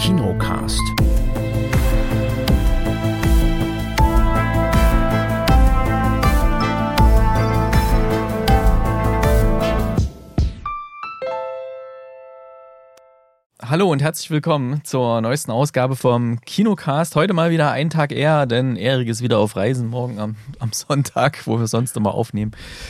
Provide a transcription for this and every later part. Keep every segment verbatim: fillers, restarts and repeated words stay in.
Kinocast. Hallo und herzlich willkommen zur neuesten Ausgabe vom Kinocast. Heute mal wieder einen Tag eher, denn Erik ist wieder auf Reisen, morgen am, am Sonntag, wo wir sonst immer aufnehmen.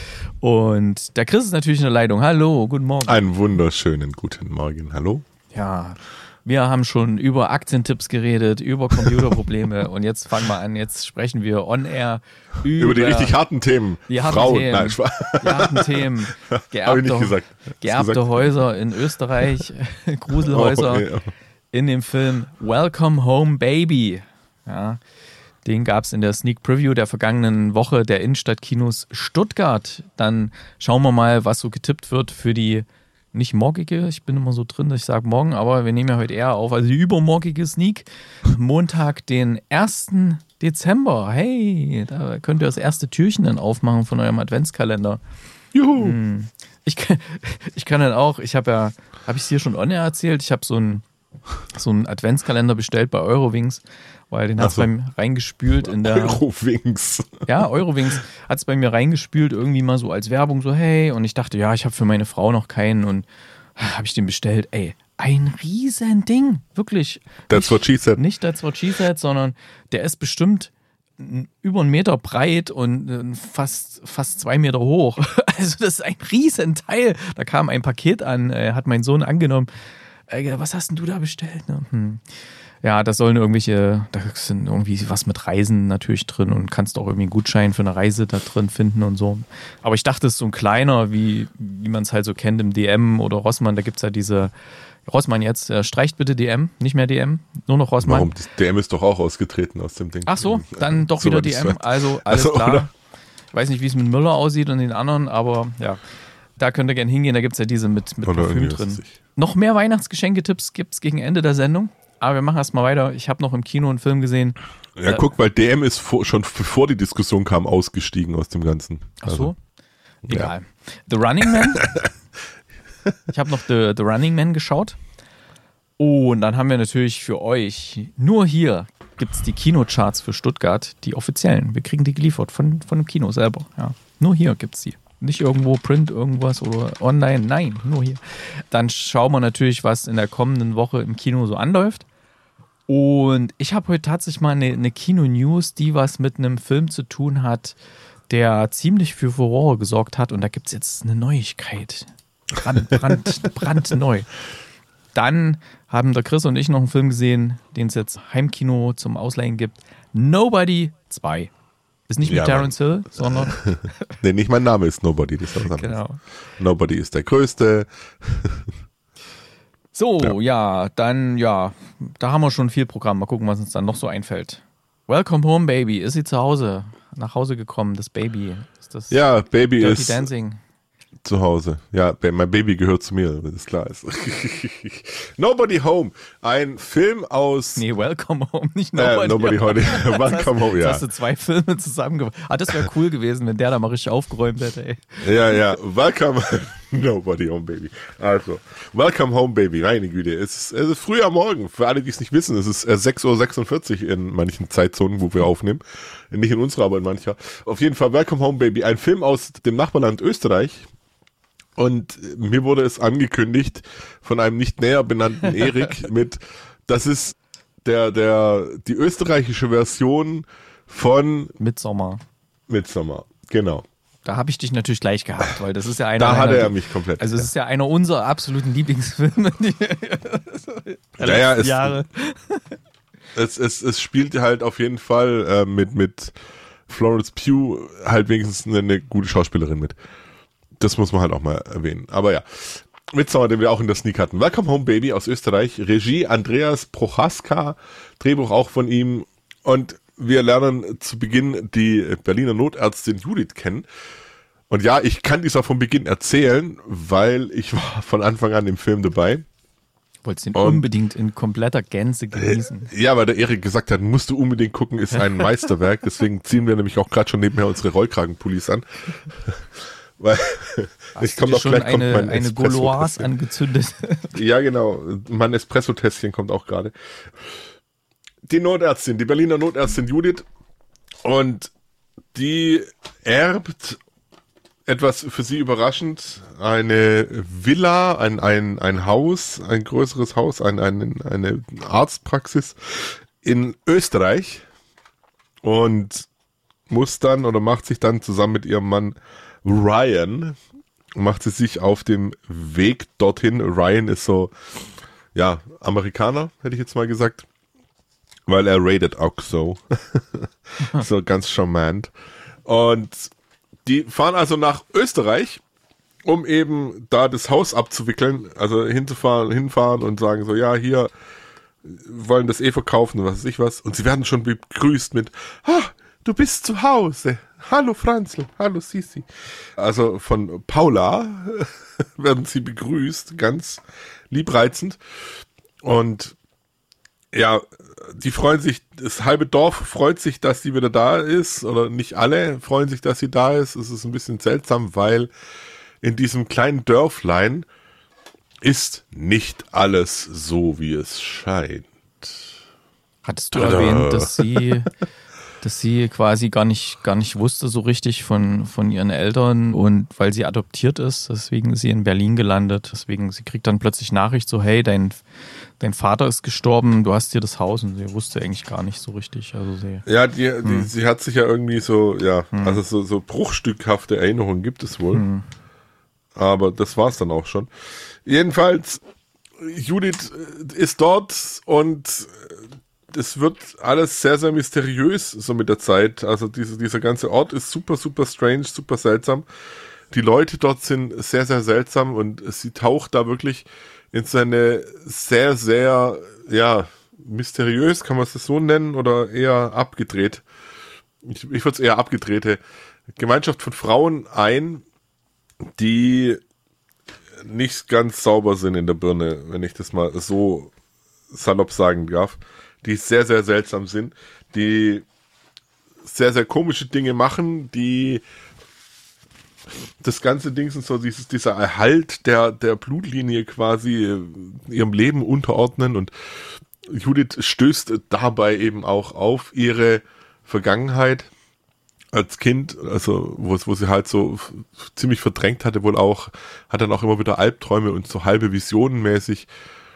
Und der Chris ist natürlich in der Leitung. Hallo, guten Morgen. Einen wunderschönen guten Morgen. Hallo. Ja, wir haben schon über Aktientipps geredet, über Computerprobleme und jetzt fangen wir an, jetzt sprechen wir on-air über, über die richtig harten Themen. Die harten Frauen. Themen. Nein, die harten Themen. Geerbte, Hab ich nicht gesagt. geerbte gesagt. Häuser in Österreich, Gruselhäuser Oh, ja. in dem Film Welcome Home Baby. Ja, den gab es in der Sneak Preview der vergangenen Woche der Innenstadtkinos Stuttgart. Dann schauen wir mal, was so getippt wird für die nicht morgige, ich bin immer so drin, dass ich sage morgen, aber wir nehmen ja heute eher auf, also die übermorgige Sneak. Montag, den ersten Dezember. Hey, da könnt ihr das erste Türchen dann aufmachen von eurem Adventskalender. Juhu. Hm. Ich, kann- ich kann dann auch, ich habe ja, habe ich es hier schon on-air erzählt, ich habe so einen so einen Adventskalender bestellt bei Eurowings, weil den hat es Ach so. bei mir reingespült in der... Eurowings. Ja, Eurowings hat es bei mir reingespült, irgendwie mal so als Werbung, so hey. Und ich dachte, ja, ich habe für meine Frau noch keinen und habe ich den bestellt. Ey, ein riesen Ding, wirklich. That's what she said. Nicht that's what she said, sondern der ist bestimmt n- über einen Meter breit und äh, fast, fast zwei Meter hoch. Also das ist ein riesen Teil. Da kam ein Paket an, äh, hat mein Sohn angenommen. Äh, was hast denn du da bestellt? Ne? Hm. Ja, das sollen irgendwelche, da sind irgendwie was mit Reisen natürlich drin und kannst auch irgendwie einen Gutschein für eine Reise da drin finden und so. Aber ich dachte, es ist so ein kleiner, wie, wie man es halt so kennt im D M oder Rossmann. Da gibt es ja diese, Rossmann jetzt, äh, streicht bitte D M, nicht mehr D M, nur noch Rossmann. Warum? Das D M ist doch auch ausgetreten aus dem Ding. Ach so, dann doch wieder Soweit D ich M, weiß. also alles Ach so, klar. oder? Ich weiß nicht, wie es mit Müller aussieht und den anderen, aber ja, da könnt ihr gerne hingehen, da gibt es ja diese mit, mit Oder Parfüm irgendwie, was drin. weiß ich. Noch mehr Weihnachtsgeschenketipps gibt es gegen Ende der Sendung. Aber wir machen erstmal weiter. Ich habe noch im Kino einen Film gesehen. Ja, Äh, guck, weil D M ist vor, schon bevor die Diskussion kam, ausgestiegen aus dem Ganzen. Ach so? Also, Egal. The Running Man. Ich habe noch The, The Running Man geschaut. Oh, und dann haben wir natürlich für euch, nur hier gibt es die Kinocharts für Stuttgart, die offiziellen. Wir kriegen die geliefert von, von dem Kino selber. Ja. Nur hier gibt es die. Nicht irgendwo Print, irgendwas oder online. Nein, nur hier. Dann schauen wir natürlich, was in der kommenden Woche im Kino so anläuft. Und ich habe heute tatsächlich mal eine, eine Kino-News, die was mit einem Film zu tun hat, der ziemlich für Furore gesorgt hat. Und da gibt es jetzt eine Neuigkeit. Brand, brand, brandneu. Dann haben der Chris und ich noch einen Film gesehen, den es jetzt Heimkino zum Ausleihen gibt. Nobody zwei. Ist nicht mit Ja, Terence Hill, sondern nee, nicht mein Name ist Nobody, das ist was anderes. genau. Nobody ist der Größte. So, ja. Ja. dann, ja, da haben wir schon viel Programm. Mal gucken, was uns dann noch so einfällt. Welcome home, Baby. Ist sie zu Hause? Nach Hause gekommen, das Baby. Ist das Ja, Baby Dirty ist Dancing? zu Hause. Ja, ba- mein Baby gehört zu mir, wenn das klar ist. Nobody Home. Ein Film aus... Nee, Welcome home, nicht Äh, Nobody, Nobody Home. Jetzt Welcome hast, Home, jetzt ja. hast du zwei Filme zusammengebracht. Ah, das wäre cool gewesen, wenn der da mal richtig aufgeräumt hätte, ey. Ja, ja, Welcome, Nobody Home Baby. Also, Welcome Home Baby, meine Güte. Es ist, es ist früh am Morgen. Für alle, die es nicht wissen, es ist äh, sechs Uhr sechsundvierzig in manchen Zeitzonen, wo wir aufnehmen. Nicht in unserer, aber in mancher. Auf jeden Fall Welcome Home Baby, ein Film aus dem Nachbarland Österreich. Und äh, mir wurde es angekündigt von einem nicht näher benannten Erik mit, das ist der, der, die österreichische Version von Midsommar. Midsommar. Genau. Da habe ich dich natürlich gleich gehabt, weil das ist ja einer Da meiner- hatte er mich komplett. Also es ist ja einer unserer absoluten Lieblingsfilme. Die der Ja, ja, letzten es- Jahre. Es, es, es spielt halt auf jeden Fall äh, mit, mit Florence Pugh halt wenigstens eine, eine gute Schauspielerin mit. Das muss man halt auch mal erwähnen. Aber ja, Midsommar, den wir auch in der Sneak hatten. Welcome Home Baby aus Österreich. Regie Andreas Prochaska. Drehbuch auch von ihm. Und wir lernen zu Beginn die Berliner Notärztin Judith kennen. Und ja, ich kann dies auch von Beginn erzählen, weil ich war von Anfang an im Film dabei. Wolltest den Und- unbedingt in kompletter Gänze genießen. Ja, weil der Erik gesagt hat, musst du unbedingt gucken, ist ein Meisterwerk. Deswegen ziehen wir nämlich auch gerade schon nebenher unsere Rollkragenpullis an. Weil Hast ich komme du doch schon gleich kommt eine, mein eine Gauloise Espresso-Tässchen. angezündet? Ja, genau. Mein Espresso-Tässchen kommt auch gerade. Die Notärztin, die Berliner Notärztin Judith, und die erbt etwas für sie überraschend, eine Villa, ein, ein, ein Haus, ein größeres Haus, ein, ein, eine Arztpraxis in Österreich, und muss dann oder macht sich dann zusammen mit ihrem Mann Ryan, macht sie sich auf dem Weg dorthin. Ryan ist so, ja, Amerikaner, hätte ich jetzt mal gesagt, weil er rated auch so. So ganz charmant. Und die fahren also nach Österreich, um eben da das Haus abzuwickeln, also hinzufahren, hinfahren und sagen so, ja, hier, wollen das eh verkaufen und was weiß ich was. Und sie werden schon begrüßt mit, ah, du bist zu Hause. Hallo Franzl, hallo Sisi. Also von Paula werden sie begrüßt, ganz liebreizend. Und ja, die freuen sich, das halbe Dorf freut sich, dass sie wieder da ist, oder nicht alle freuen sich, dass sie da ist. Es ist ein bisschen seltsam, weil in diesem kleinen Dörflein ist nicht alles so, wie es scheint. Hattest du erwähnt, dass sie, dass sie quasi gar nicht, gar nicht wusste so richtig von, von ihren Eltern, und weil sie adoptiert ist, deswegen ist sie in Berlin gelandet. Deswegen, sie kriegt dann plötzlich Nachricht so, hey, dein, dein Vater ist gestorben, du hast hier das Haus, und sie wusste eigentlich gar nicht so richtig. Also sie, Ja, die, die, hm. sie hat sich ja irgendwie so, ja, Hm. also so, so bruchstückhafte Erinnerungen gibt es wohl. Hm. Aber das war's dann auch schon. Jedenfalls, Judith ist dort, und es wird alles sehr, sehr mysteriös so mit der Zeit. Also diese, dieser ganze Ort ist super, super strange, super seltsam. Die Leute dort sind sehr, sehr seltsam, und sie taucht da wirklich in seine sehr, sehr, ja, mysteriös, kann man es so nennen, oder eher abgedreht. Ich, ich würde es eher abgedrehte Gemeinschaft von Frauen ein, die nicht ganz sauber sind in der Birne, wenn ich das mal so salopp sagen darf, die sehr, sehr seltsam sind, die sehr, sehr komische Dinge machen, die das ganze Ding sind so dieses, dieser Erhalt der, der Blutlinie quasi ihrem Leben unterordnen, und Judith stößt dabei eben auch auf ihre Vergangenheit als Kind, also wo, wo sie halt so f- ziemlich verdrängt hatte, wohl auch, hat dann auch immer wieder Albträume und so halbe Visionen mäßig.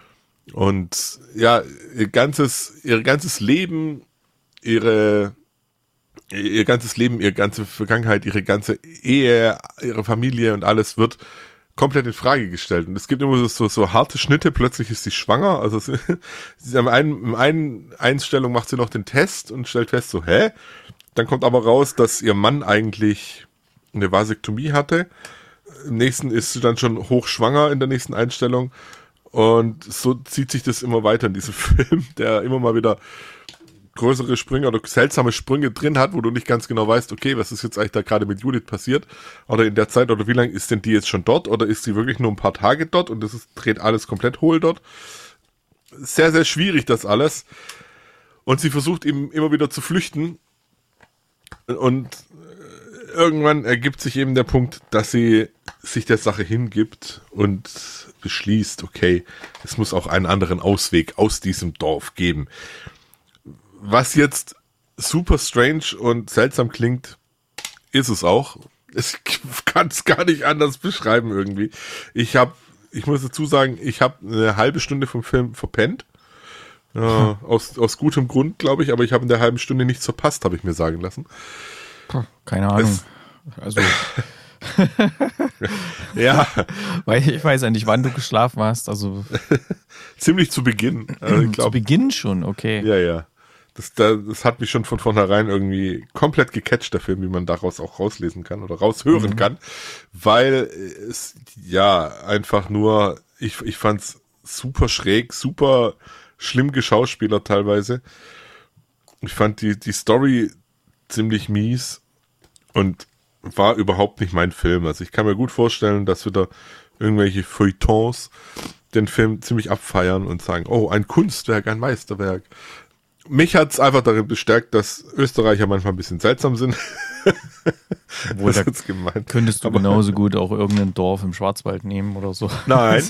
Und ja, ihr ganzes, ihr ganzes Leben, ihre, ihr ganzes Leben, ihre ganze Vergangenheit, ihre ganze Ehe, ihre Familie und alles wird komplett in Frage gestellt. Und es gibt immer so, so harte Schnitte, plötzlich ist sie schwanger, also sie, sie am einen, im einen Einstellung macht sie noch den Test und stellt fest, so, hä? Dann kommt aber raus, dass ihr Mann eigentlich eine Vasektomie hatte. Im nächsten ist sie dann schon hochschwanger in der nächsten Einstellung. Und so zieht sich das immer weiter in diesem Film, der immer mal wieder größere Sprünge oder seltsame Sprünge drin hat, wo du nicht ganz genau weißt, okay, was ist jetzt eigentlich da gerade mit Judith passiert? Oder in der Zeit, oder wie lange ist denn die jetzt schon dort? Oder ist sie wirklich nur ein paar Tage dort und das ist, dreht alles komplett hohl dort? Sehr, sehr schwierig das alles. Und sie versucht eben immer wieder zu flüchten. Und irgendwann ergibt sich eben der Punkt, dass sie sich der Sache hingibt und beschließt, okay, es muss auch einen anderen Ausweg aus diesem Dorf geben. Was jetzt super strange und seltsam klingt, ist es auch. Ich kann es gar nicht anders beschreiben irgendwie. Ich habe, ich muss dazu sagen, ich habe eine halbe Stunde vom Film verpennt. Äh, aus, aus gutem Grund, glaube ich, aber ich habe in der halben Stunde nichts verpasst, habe ich mir sagen lassen. Keine Ahnung. Es, also ja. Weil ich weiß ja nicht, wann du geschlafen hast. Also ziemlich zu Beginn. Also ich glaub, zu Beginn schon, okay. Ja, ja. Das, das hat mich schon von vornherein irgendwie komplett gecatcht, der Film, wie man daraus auch rauslesen kann oder raushören mhm. kann. Weil es, ja, einfach nur, ich, ich fand's super schräg, super schlimm geschauspielert teilweise. Ich fand die, die Story ziemlich mies und war überhaupt nicht mein Film. Also ich kann mir gut vorstellen, dass wieder irgendwelche Feuilletons den Film ziemlich abfeiern und sagen, oh, ein Kunstwerk, ein Meisterwerk. mich hat es einfach darin bestärkt, dass Österreicher manchmal ein bisschen seltsam sind. Wo da könntest du aber genauso gut auch irgendein Dorf im Schwarzwald nehmen oder so. Nein.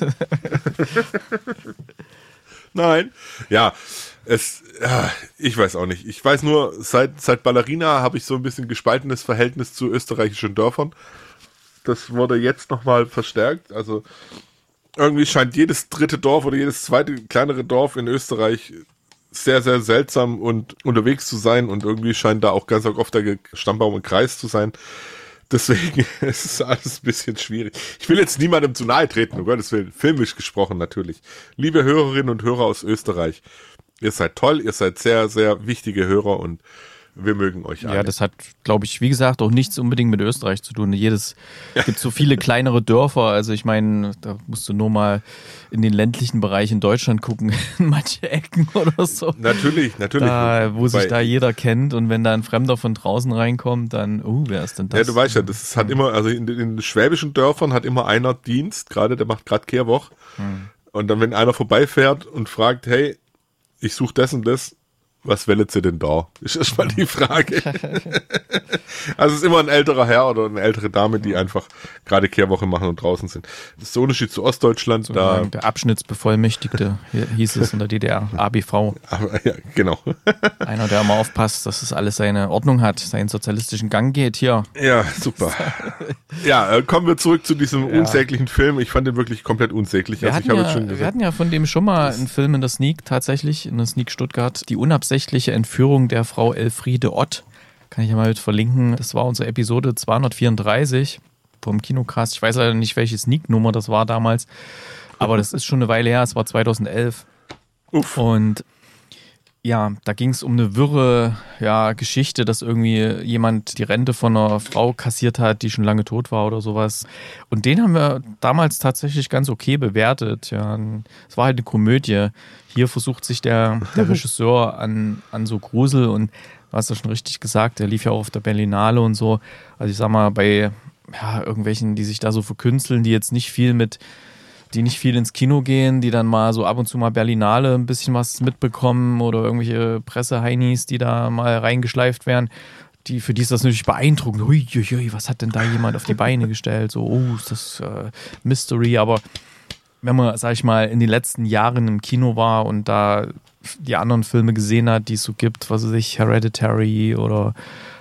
Nein. Ja, es, ja, ich weiß auch nicht. Ich weiß nur, seit, seit Ballerina habe ich so ein bisschen gespaltenes Verhältnis zu österreichischen Dörfern. Das wurde jetzt nochmal verstärkt. Also irgendwie scheint jedes dritte Dorf oder jedes zweite kleinere Dorf in Österreich sehr, sehr seltsam und unterwegs zu sein und irgendwie scheint da auch ganz oft der Stammbaum im Kreis zu sein. Deswegen ist es alles ein bisschen schwierig. Ich will jetzt niemandem zu nahe treten, um Gottes Willen, filmisch gesprochen natürlich. Liebe Hörerinnen und Hörer aus Österreich, ihr seid toll, ihr seid sehr, sehr wichtige Hörer und wir mögen euch alle. Ja, das hat, glaube ich, wie gesagt, auch nichts unbedingt mit Österreich zu tun. Jedes, es gibt so viele kleinere Dörfer, also ich meine, da musst du nur mal in den ländlichen Bereich in Deutschland gucken, in manche Ecken oder so. Natürlich, natürlich. Da, wo sich Weil, da jeder kennt und wenn da ein Fremder von draußen reinkommt, dann, oh, uh, wer ist denn das? Ja, du weißt ja, das ist, hat immer, also in, in den schwäbischen Dörfern hat immer einer Dienst, gerade, der macht gerade Kehrwoch. Hm. Und dann, wenn einer vorbeifährt und fragt, hey, ich suche das und das, was wellet sie denn da? Ist erstmal die Frage. Also es ist immer ein älterer Herr oder eine ältere Dame, die einfach gerade Kehrwoche machen und draußen sind. Das ist der Unterschied zu Ostdeutschland. So da der Abschnittsbevollmächtigte hieß es in der D D R, A B V. Aber, ja, genau. Einer, der immer aufpasst, dass es alles seine Ordnung hat, seinen sozialistischen Gang geht hier. Ja, super. Ja, kommen wir zurück zu diesem ja. unsäglichen Film. Ich fand den wirklich komplett unsäglich. Wir, also hatten, ich ja, schon wir hatten ja von dem schon mal einen Film in der Sneak, tatsächlich, in der Sneak Stuttgart, die unabsichtliche Entführung der Frau Elfriede Ott. Kann ich ja mal mit verlinken. Das war unsere Episode zweihundertvierunddreißig vom Kinocast. Ich weiß leider nicht, welche Sneak-Nummer das war damals, aber das ist schon eine Weile her. Es war zweitausendelf. Uff. Und ja, da ging es um eine wirre ja, Geschichte, dass irgendwie jemand die Rente von einer Frau kassiert hat, die schon lange tot war oder sowas. Und den haben wir damals tatsächlich ganz okay bewertet. Ja, es war halt eine Komödie. Hier versucht sich der, der Regisseur an, an so Grusel und du hast ja schon richtig gesagt, der lief ja auch auf der Berlinale und so. Also ich sag mal, bei ja, irgendwelchen, die sich da so verkünsteln, die jetzt nicht viel mit, die nicht viel ins Kino gehen, die dann mal so ab und zu mal Berlinale ein bisschen was mitbekommen oder irgendwelche Presseheinis, die da mal reingeschleift werden, die, für die ist das natürlich beeindruckend. Hui, hui, hui, was hat denn da jemand auf die Beine gestellt? So, oh, ist das äh, Mystery, aber wenn man, sag ich mal, in den letzten Jahren im Kino war und da die anderen Filme gesehen hat, die es so gibt, was weiß ich, Hereditary oder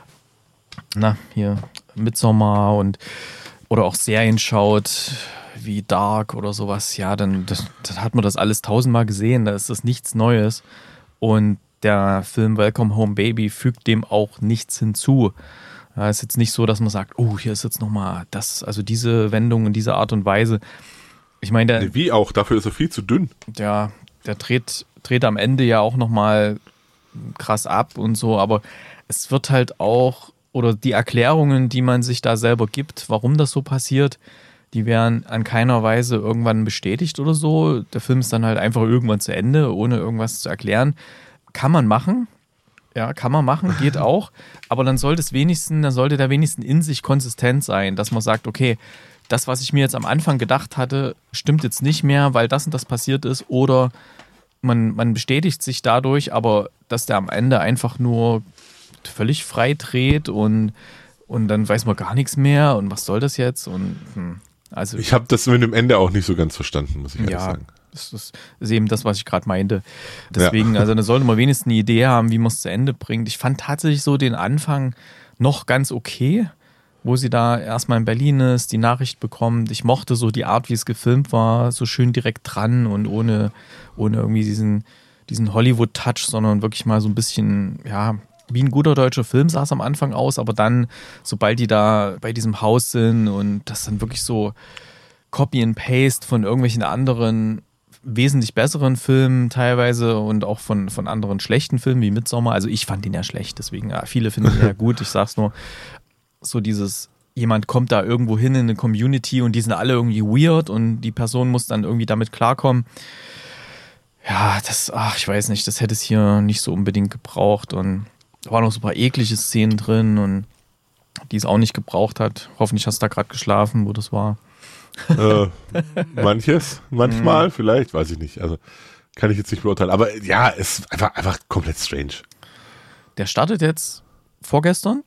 na, hier Midsommar und oder auch Serien schaut, wie Dark oder sowas, ja, dann, das, dann hat man das alles tausendmal gesehen, da ist das nichts Neues und der Film Welcome Home Baby fügt dem auch nichts hinzu. Ja, ist jetzt nicht so, dass man sagt, oh, hier ist jetzt nochmal das, also diese Wendung in dieser Art und Weise. Ich meine, der, nee, wie auch, dafür ist er viel zu dünn. Der, der dreht, dreht am Ende ja auch nochmal krass ab und so, aber es wird halt auch, oder die Erklärungen, die man sich da selber gibt, warum das so passiert, die werden an keiner Weise irgendwann bestätigt oder so. Der Film ist dann halt einfach irgendwann zu Ende, ohne irgendwas zu erklären. Kann man machen, ja, kann man machen, geht auch, aber dann sollte es wenigstens, dann sollte der wenigstens in sich konsistent sein, dass man sagt, okay, das, was ich mir jetzt am Anfang gedacht hatte, stimmt jetzt nicht mehr, weil das und das passiert ist. Oder man, man bestätigt sich dadurch, aber dass der am Ende einfach nur völlig frei dreht und, und dann weiß man gar nichts mehr. Und was soll das jetzt? Und hm, also ich habe das mit dem Ende auch nicht so ganz verstanden, muss ich ehrlich ja, sagen. Das ist, ist eben das, was ich gerade meinte. Deswegen, ja. also da sollte man wenigstens eine Idee haben, wie man es zu Ende bringt. Ich fand tatsächlich so den Anfang noch ganz okay, wo sie da erstmal in Berlin ist, die Nachricht bekommt. Ich mochte so die Art, wie es gefilmt war, so schön direkt dran und ohne, ohne irgendwie diesen, diesen Hollywood-Touch, sondern wirklich mal so ein bisschen, ja, wie ein guter deutscher Film sah es am Anfang aus, aber dann, sobald die da bei diesem Haus sind und das dann wirklich so Copy and Paste von irgendwelchen anderen wesentlich besseren Filmen teilweise und auch von, von anderen schlechten Filmen wie Midsommar. Also ich fand ihn ja schlecht, deswegen, ja, viele finden ihn ja gut, ich sag's nur. So dieses, jemand kommt da irgendwo hin in eine Community und die sind alle irgendwie weird und die Person muss dann irgendwie damit klarkommen. Ja, das, ach, ich weiß nicht, das hätte es hier nicht so unbedingt gebraucht und da waren noch so ein paar eklige Szenen drin und die es auch nicht gebraucht hat. Hoffentlich hast du da gerade geschlafen, wo das war. Äh, manches, manchmal, vielleicht, weiß ich nicht. Also kann ich jetzt nicht beurteilen. Aber ja, es ist einfach, einfach komplett strange. Der startet jetzt vorgestern.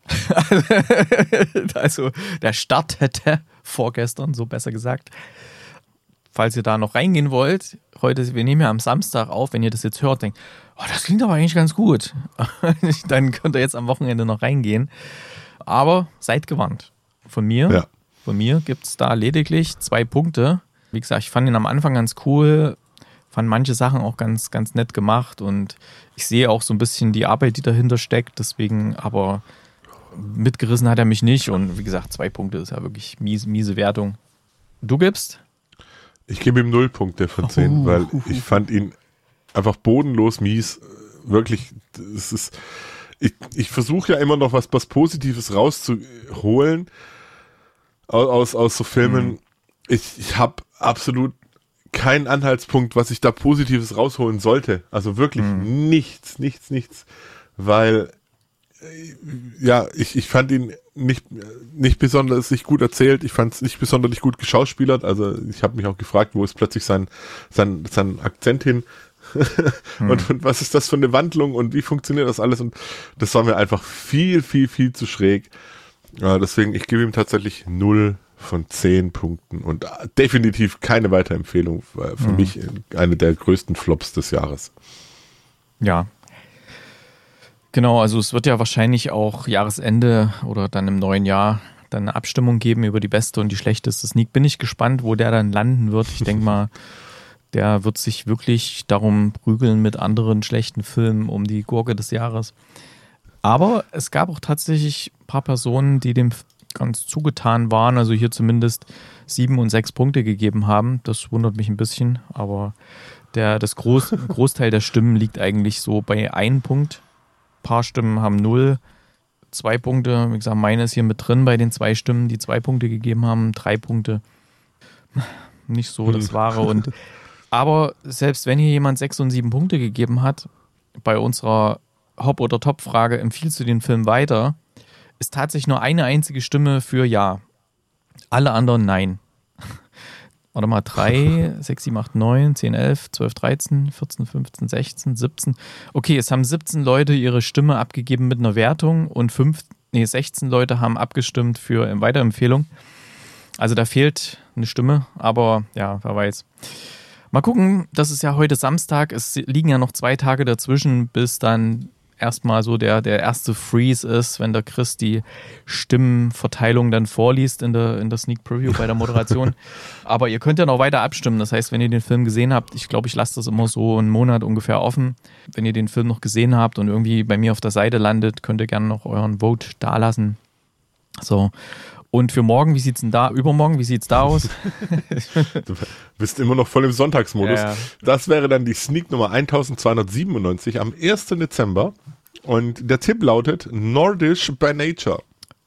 Also der startete vorgestern, so besser gesagt. Falls ihr da noch reingehen wollt, heute, wir nehmen ja am Samstag auf, wenn ihr das jetzt hört, denkt, oh, das klingt aber eigentlich ganz gut. Dann könnt ihr jetzt am Wochenende noch reingehen. Aber seid gewarnt. Von mir, ja. von mir gibt es da lediglich zwei Punkte. Wie gesagt, ich fand ihn am Anfang ganz cool, fand manche Sachen auch ganz, ganz nett gemacht und ich sehe auch so ein bisschen die Arbeit, die dahinter steckt, deswegen, aber mitgerissen hat er mich nicht und wie gesagt, zwei Punkte ist ja wirklich miese, miese Wertung. Du gibst? Ich gebe ihm null Punkte von zehn, uh, weil ich fand ihn einfach bodenlos mies, wirklich, es ist, ich, ich versuche ja immer noch was, was Positives rauszuholen aus, aus, aus so Filmen. Mhm. Ich, ich habe absolut keinen Anhaltspunkt, was ich da Positives rausholen sollte. Also wirklich mhm. nichts, nichts, nichts. Weil, ja, ich, ich fand ihn nicht, nicht besonders nicht gut erzählt. Ich fand es nicht besonders gut geschauspielert. Also ich habe mich auch gefragt, wo ist plötzlich sein, sein, sein Akzent hin? mhm. und, und was ist das für eine Wandlung und wie funktioniert das alles? Und das war mir einfach viel, viel, viel zu schräg. Ja, deswegen, ich gebe ihm tatsächlich null von zehn Punkten und definitiv keine Weiterempfehlung. Für mhm. mich eine der größten Flops des Jahres. Ja. Genau, also es wird ja wahrscheinlich auch Jahresende oder dann im neuen Jahr dann eine Abstimmung geben über die beste und die schlechteste Sneak. Bin ich gespannt, wo der dann landen wird. Ich denke mal, der wird sich wirklich darum prügeln mit anderen schlechten Filmen um die Gurke des Jahres. Aber es gab auch tatsächlich ein paar Personen, die dem ganz zugetan waren, also hier zumindest sieben und sechs Punkte gegeben haben. Das wundert mich ein bisschen, aber der, das Groß, Großteil der Stimmen liegt eigentlich so bei einem Punkt. Ein paar Stimmen haben null, zwei Punkte, wie gesagt, meine ist hier mit drin bei den zwei Stimmen, die zwei Punkte gegeben haben, drei Punkte. Nicht so das Wahre. Und aber selbst wenn hier jemand sechs und sieben Punkte gegeben hat, bei unserer Hop- oder Top-Frage, empfiehlst du den Film weiter, ist tatsächlich nur eine einzige Stimme für Ja. Alle anderen Nein. Warte mal, drei, sechs, sieben, acht, neun, zehn, elf, zwölf, dreizehn, vierzehn, fünfzehn, sechzehn, siebzehn. Okay, es haben siebzehn Leute ihre Stimme abgegeben mit einer Wertung und fünf, nee, sechzehn Leute haben abgestimmt für eine Weiterempfehlung. Also da fehlt eine Stimme, aber ja, wer weiß. Mal gucken, das ist ja heute Samstag, es liegen ja noch zwei Tage dazwischen, bis dann erstmal so der, der erste Freeze ist, wenn der Chris die Stimmenverteilung dann vorliest in der, in der Sneak Preview bei der Moderation. Aber ihr könnt ja noch weiter abstimmen. Das heißt, wenn ihr den Film gesehen habt, ich glaube, ich lasse das immer so einen Monat ungefähr offen. Wenn ihr den Film noch gesehen habt und irgendwie bei mir auf der Seite landet, könnt ihr gerne noch euren Vote dalassen. So. Und für morgen, wie sieht's denn da, übermorgen, wie sieht's da aus? Du bist immer noch voll im Sonntagsmodus. Ja. Das wäre dann die Sneak Nummer eintausendzweihundertsiebenundneunzig am ersten Dezember. Und der Tipp lautet Nordisch by Nature.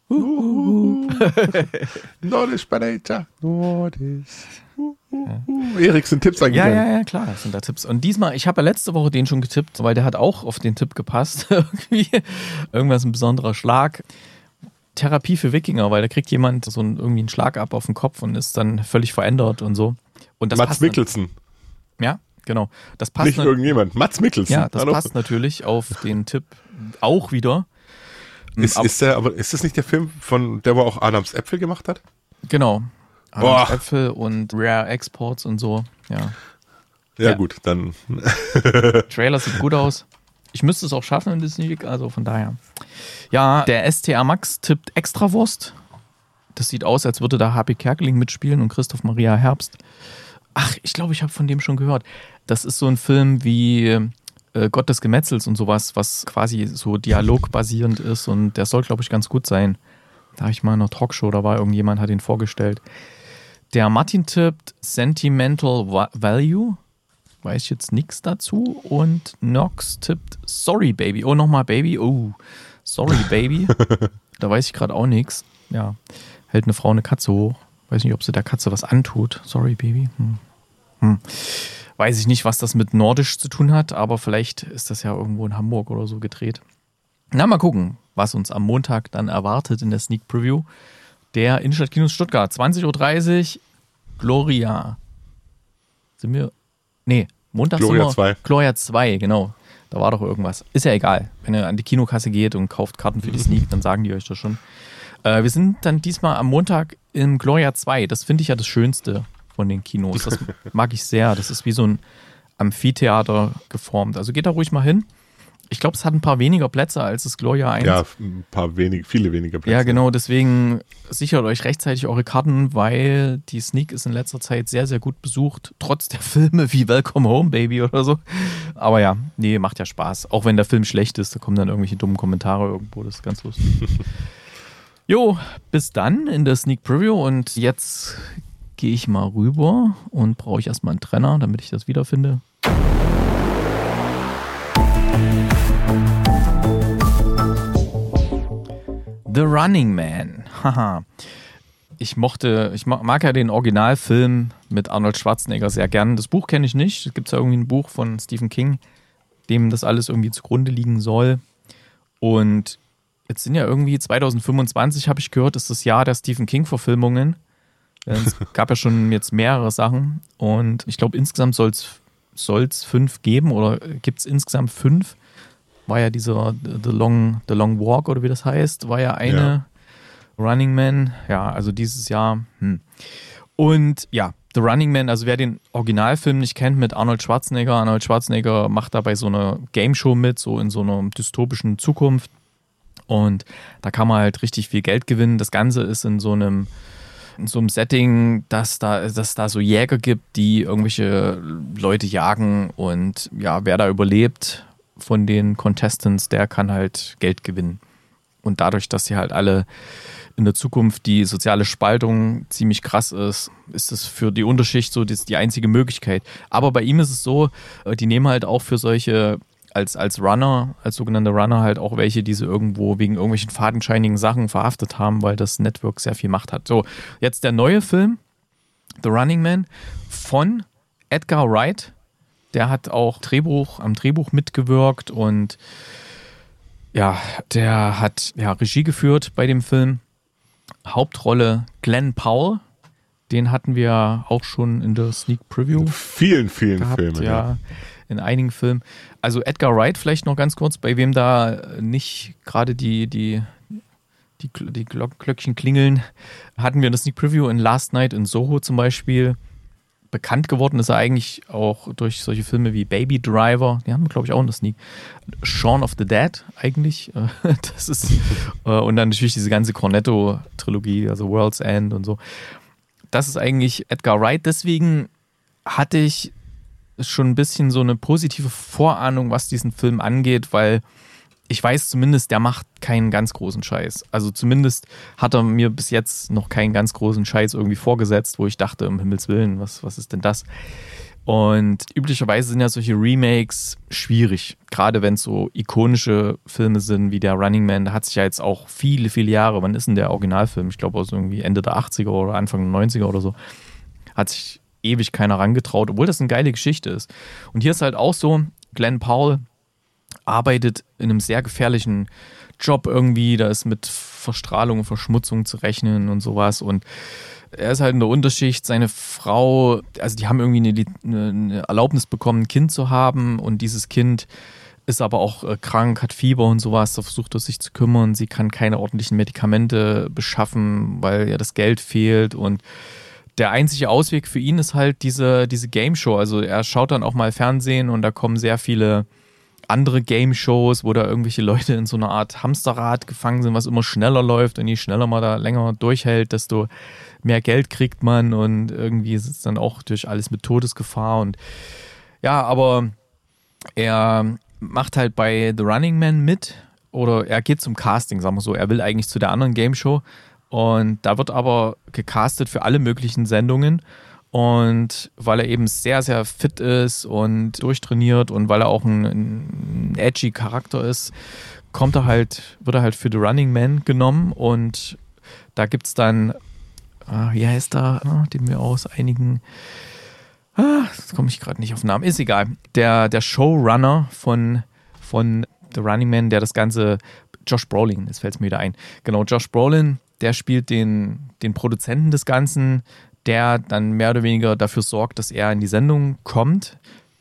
Uh. Nordisch by Nature. Nordisch. Uh, uh, uh. Erik, sind Tipps eingegangen? Ja, ja, ja, klar, das sind da Tipps. Und diesmal, ich habe ja letzte Woche den schon getippt, weil der hat auch auf den Tipp gepasst. Irgendwie irgendwas ein besonderer Schlag. Therapie für Wikinger, weil da kriegt jemand so einen, irgendwie einen Schlag ab auf den Kopf und ist dann völlig verändert und so. Und das Mads passt Mikkelsen. Dann, ja, genau. Das passt Nicht irgendjemand, Mads Mikkelsen. Ja, das Hallo. passt natürlich auf den Tipp auch wieder. Ist, ist, der, aber ist das nicht der Film, von der wo auch Adams Äpfel gemacht hat? Genau. Adams Äpfel und Rare Exports und so, ja. Ja, ja. Gut, dann. Trailer sieht gut aus. Ich müsste es auch schaffen in Disney, also von daher. Ja, der S T A Max tippt Extrawurst. Das sieht aus, als würde da H P Kerkeling mitspielen und Christoph Maria Herbst. Ach, ich glaube, ich habe von dem schon gehört. Das ist so ein Film wie äh, Gott des Gemetzels und sowas, was quasi so dialogbasierend ist und der soll, glaube ich, ganz gut sein. Da habe ich mal in einer Talkshow, da war irgendjemand, hat ihn vorgestellt. Der Martin tippt Sentimental Value. Weiß ich jetzt nichts dazu. Und Nox tippt Sorry Baby. Oh, nochmal Baby. Oh, Sorry Baby. Da weiß ich gerade auch nichts. Ja, hält eine Frau eine Katze hoch. Weiß nicht, ob sie der Katze was antut. Sorry Baby. Hm. Hm. Weiß ich nicht, was das mit Nordisch zu tun hat, aber vielleicht ist das ja irgendwo in Hamburg oder so gedreht. Na, mal gucken, was uns am Montag dann erwartet in der Sneak Preview. Der Innenstadtkinos Stuttgart, zwanzig Uhr dreißig, Gloria. Sind wir... Nee, Montags Gloria zwei. Gloria zwei, genau. Da war doch irgendwas. Ist ja egal. Wenn ihr an die Kinokasse geht und kauft Karten für die Sneak, dann sagen die euch das schon. Äh, wir sind dann diesmal am Montag im Gloria zwei. Das finde ich ja das Schönste von den Kinos. Das mag ich sehr. Das ist wie so ein Amphitheater geformt. Also geht da ruhig mal hin. Ich glaube, es hat ein paar weniger Plätze als das Gloria eins. Ja, ein paar wenig, viele weniger Plätze. Ja, genau. Deswegen sichert euch rechtzeitig eure Karten, weil die Sneak ist in letzter Zeit sehr, sehr gut besucht. Trotz der Filme wie Welcome Home, Baby oder so. Aber ja, nee, macht ja Spaß. Auch wenn der Film schlecht ist, da kommen dann irgendwelche dummen Kommentare irgendwo. Das ist ganz lustig. Jo, bis dann in der Sneak Preview. Und jetzt gehe ich mal rüber und brauche ich erstmal einen Trenner, damit ich das wiederfinde. The Running Man. Haha. Ich mochte, ich mag ja den Originalfilm mit Arnold Schwarzenegger sehr gern. Das Buch kenne ich nicht. Es gibt ja irgendwie ein Buch von Stephen King, dem das alles irgendwie zugrunde liegen soll. Und jetzt sind ja irgendwie zwanzig fünfundzwanzig, habe ich gehört, ist das Jahr der Stephen King-Verfilmungen. Es gab ja schon jetzt mehrere Sachen. Und ich glaube, insgesamt soll es fünf geben oder gibt es insgesamt fünf. War ja dieser The Long, The Long Walk oder wie das heißt, war ja eine ja. Running Man. Ja, also dieses Jahr. Hm. Und ja, The Running Man, also wer den Originalfilm nicht kennt mit Arnold Schwarzenegger, Arnold Schwarzenegger macht da bei so einer Game-Show mit, so in so einer dystopischen Zukunft. Und da kann man halt richtig viel Geld gewinnen. Das Ganze ist in so einem, in so einem Setting, dass da, dass es da so Jäger gibt, die irgendwelche Leute jagen. Und ja, wer da überlebt von den Contestants, der kann halt Geld gewinnen. Und dadurch, dass sie halt alle in der Zukunft die soziale Spaltung ziemlich krass ist, ist es für die Unterschicht so die, die einzige Möglichkeit. Aber bei ihm ist es so, die nehmen halt auch für solche, als, als Runner, als sogenannte Runner halt auch welche, die sie irgendwo wegen irgendwelchen fadenscheinigen Sachen verhaftet haben, weil das Network sehr viel Macht hat. So, jetzt der neue Film, The Running Man, von Edgar Wright. Der hat auch Drehbuch, am Drehbuch mitgewirkt und ja, der hat ja Regie geführt bei dem Film. Hauptrolle Glenn Powell, den hatten wir auch schon in der Sneak Preview. In vielen, vielen gehabt, Filmen. Ja, ja, in einigen Filmen. Also Edgar Wright vielleicht noch ganz kurz, bei wem da nicht gerade die, die, die, die Glöckchen klingeln, hatten wir in der Sneak Preview in Last Night in Soho zum Beispiel. Bekannt geworden ist er eigentlich auch durch solche Filme wie Baby Driver, die haben wir, glaube ich, auch in der Sneak. Shaun of the Dead eigentlich. Das ist, und dann natürlich diese ganze Cornetto-Trilogie, also World's End und so. Das ist eigentlich Edgar Wright. Deswegen hatte ich schon ein bisschen so eine positive Vorahnung, was diesen Film angeht, weil ich weiß zumindest, der macht keinen ganz großen Scheiß. Also zumindest hat er mir bis jetzt noch keinen ganz großen Scheiß irgendwie vorgesetzt, wo ich dachte, um Himmels Willen, was, was ist denn das? Und üblicherweise sind ja solche Remakes schwierig, gerade wenn es so ikonische Filme sind wie der Running Man. Da hat sich ja jetzt auch viele, viele Jahre, wann ist denn der Originalfilm? Ich glaube aus irgendwie Ende der achtziger oder Anfang der neunziger oder so, hat sich ewig keiner rangetraut, obwohl das eine geile Geschichte ist. Und hier ist halt auch so, Glenn Powell arbeitet in einem sehr gefährlichen Job irgendwie, da ist mit Verstrahlung und Verschmutzung zu rechnen und sowas und er ist halt in der Unterschicht, seine Frau, also die haben irgendwie eine, eine Erlaubnis bekommen, ein Kind zu haben und dieses Kind ist aber auch krank, hat Fieber und sowas, da versucht er sich zu kümmern, sie kann keine ordentlichen Medikamente beschaffen, weil ihr das Geld fehlt und der einzige Ausweg für ihn ist halt diese, diese Game-Show, also er schaut dann auch mal Fernsehen und da kommen sehr viele andere Game-Shows, wo da irgendwelche Leute in so einer Art Hamsterrad gefangen sind, was immer schneller läuft und je schneller man da länger durchhält, desto mehr Geld kriegt man und irgendwie ist es dann auch durch alles mit Todesgefahr und ja, aber er macht halt bei The Running Man mit oder er geht zum Casting, sagen wir so, er will eigentlich zu der anderen Game-Show und da wird aber gecastet für alle möglichen Sendungen. Und weil er eben sehr, sehr fit ist und durchtrainiert und weil er auch ein, ein edgy Charakter ist, kommt er halt, wird er halt für The Running Man genommen und da gibt es dann, ah, wie heißt er, ah, den wir aus einigen, ah, jetzt komme ich gerade nicht auf den Namen, ist egal, der, der Showrunner von, von The Running Man, der das Ganze, Josh Brolin, jetzt fällt es mir wieder ein, genau, Josh Brolin, der spielt den, den Produzenten des Ganzen, der dann mehr oder weniger dafür sorgt, dass er in die Sendung kommt.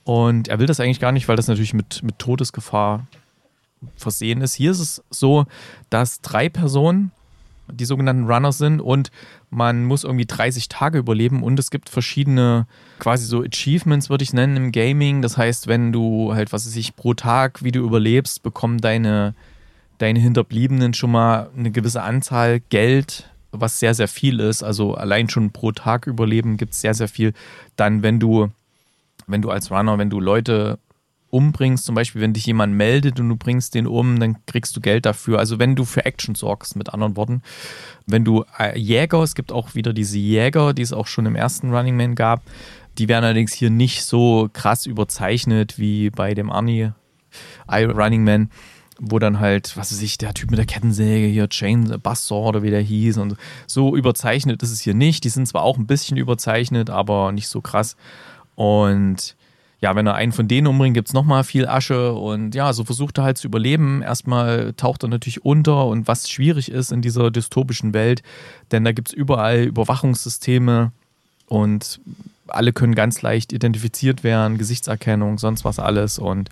Und er will das eigentlich gar nicht, weil das natürlich mit, mit Todesgefahr versehen ist. Hier ist es so, dass drei Personen die sogenannten Runners sind und man muss irgendwie dreißig Tage überleben und es gibt verschiedene quasi so Achievements, würde ich es nennen, im Gaming. Das heißt, wenn du halt, was weiß ich, pro Tag, wie du überlebst, bekommen deine, deine Hinterbliebenen schon mal eine gewisse Anzahl Geld, was sehr, sehr viel ist. Also allein schon pro Tag überleben gibt es sehr, sehr viel. Dann, wenn du, wenn du als Runner, wenn du Leute umbringst, zum Beispiel, wenn dich jemand meldet und du bringst den um, dann kriegst du Geld dafür. Also wenn du für Action sorgst, mit anderen Worten. Wenn du äh, Jäger, es gibt auch wieder diese Jäger, die es auch schon im ersten Running Man gab, die werden allerdings hier nicht so krass überzeichnet wie bei dem Arnie Running Man, wo dann halt, was weiß ich, der Typ mit der Kettensäge hier, Chain Buzzsaw oder wie der hieß und so überzeichnet ist es hier nicht. Die sind zwar auch ein bisschen überzeichnet, aber nicht so krass. Und ja, wenn er einen von denen umbringt, gibt es nochmal viel Asche und ja, so versucht er halt zu überleben. Erstmal taucht er natürlich unter und was schwierig ist in dieser dystopischen Welt, denn da gibt es überall Überwachungssysteme und alle können ganz leicht identifiziert werden, Gesichtserkennung, sonst was alles und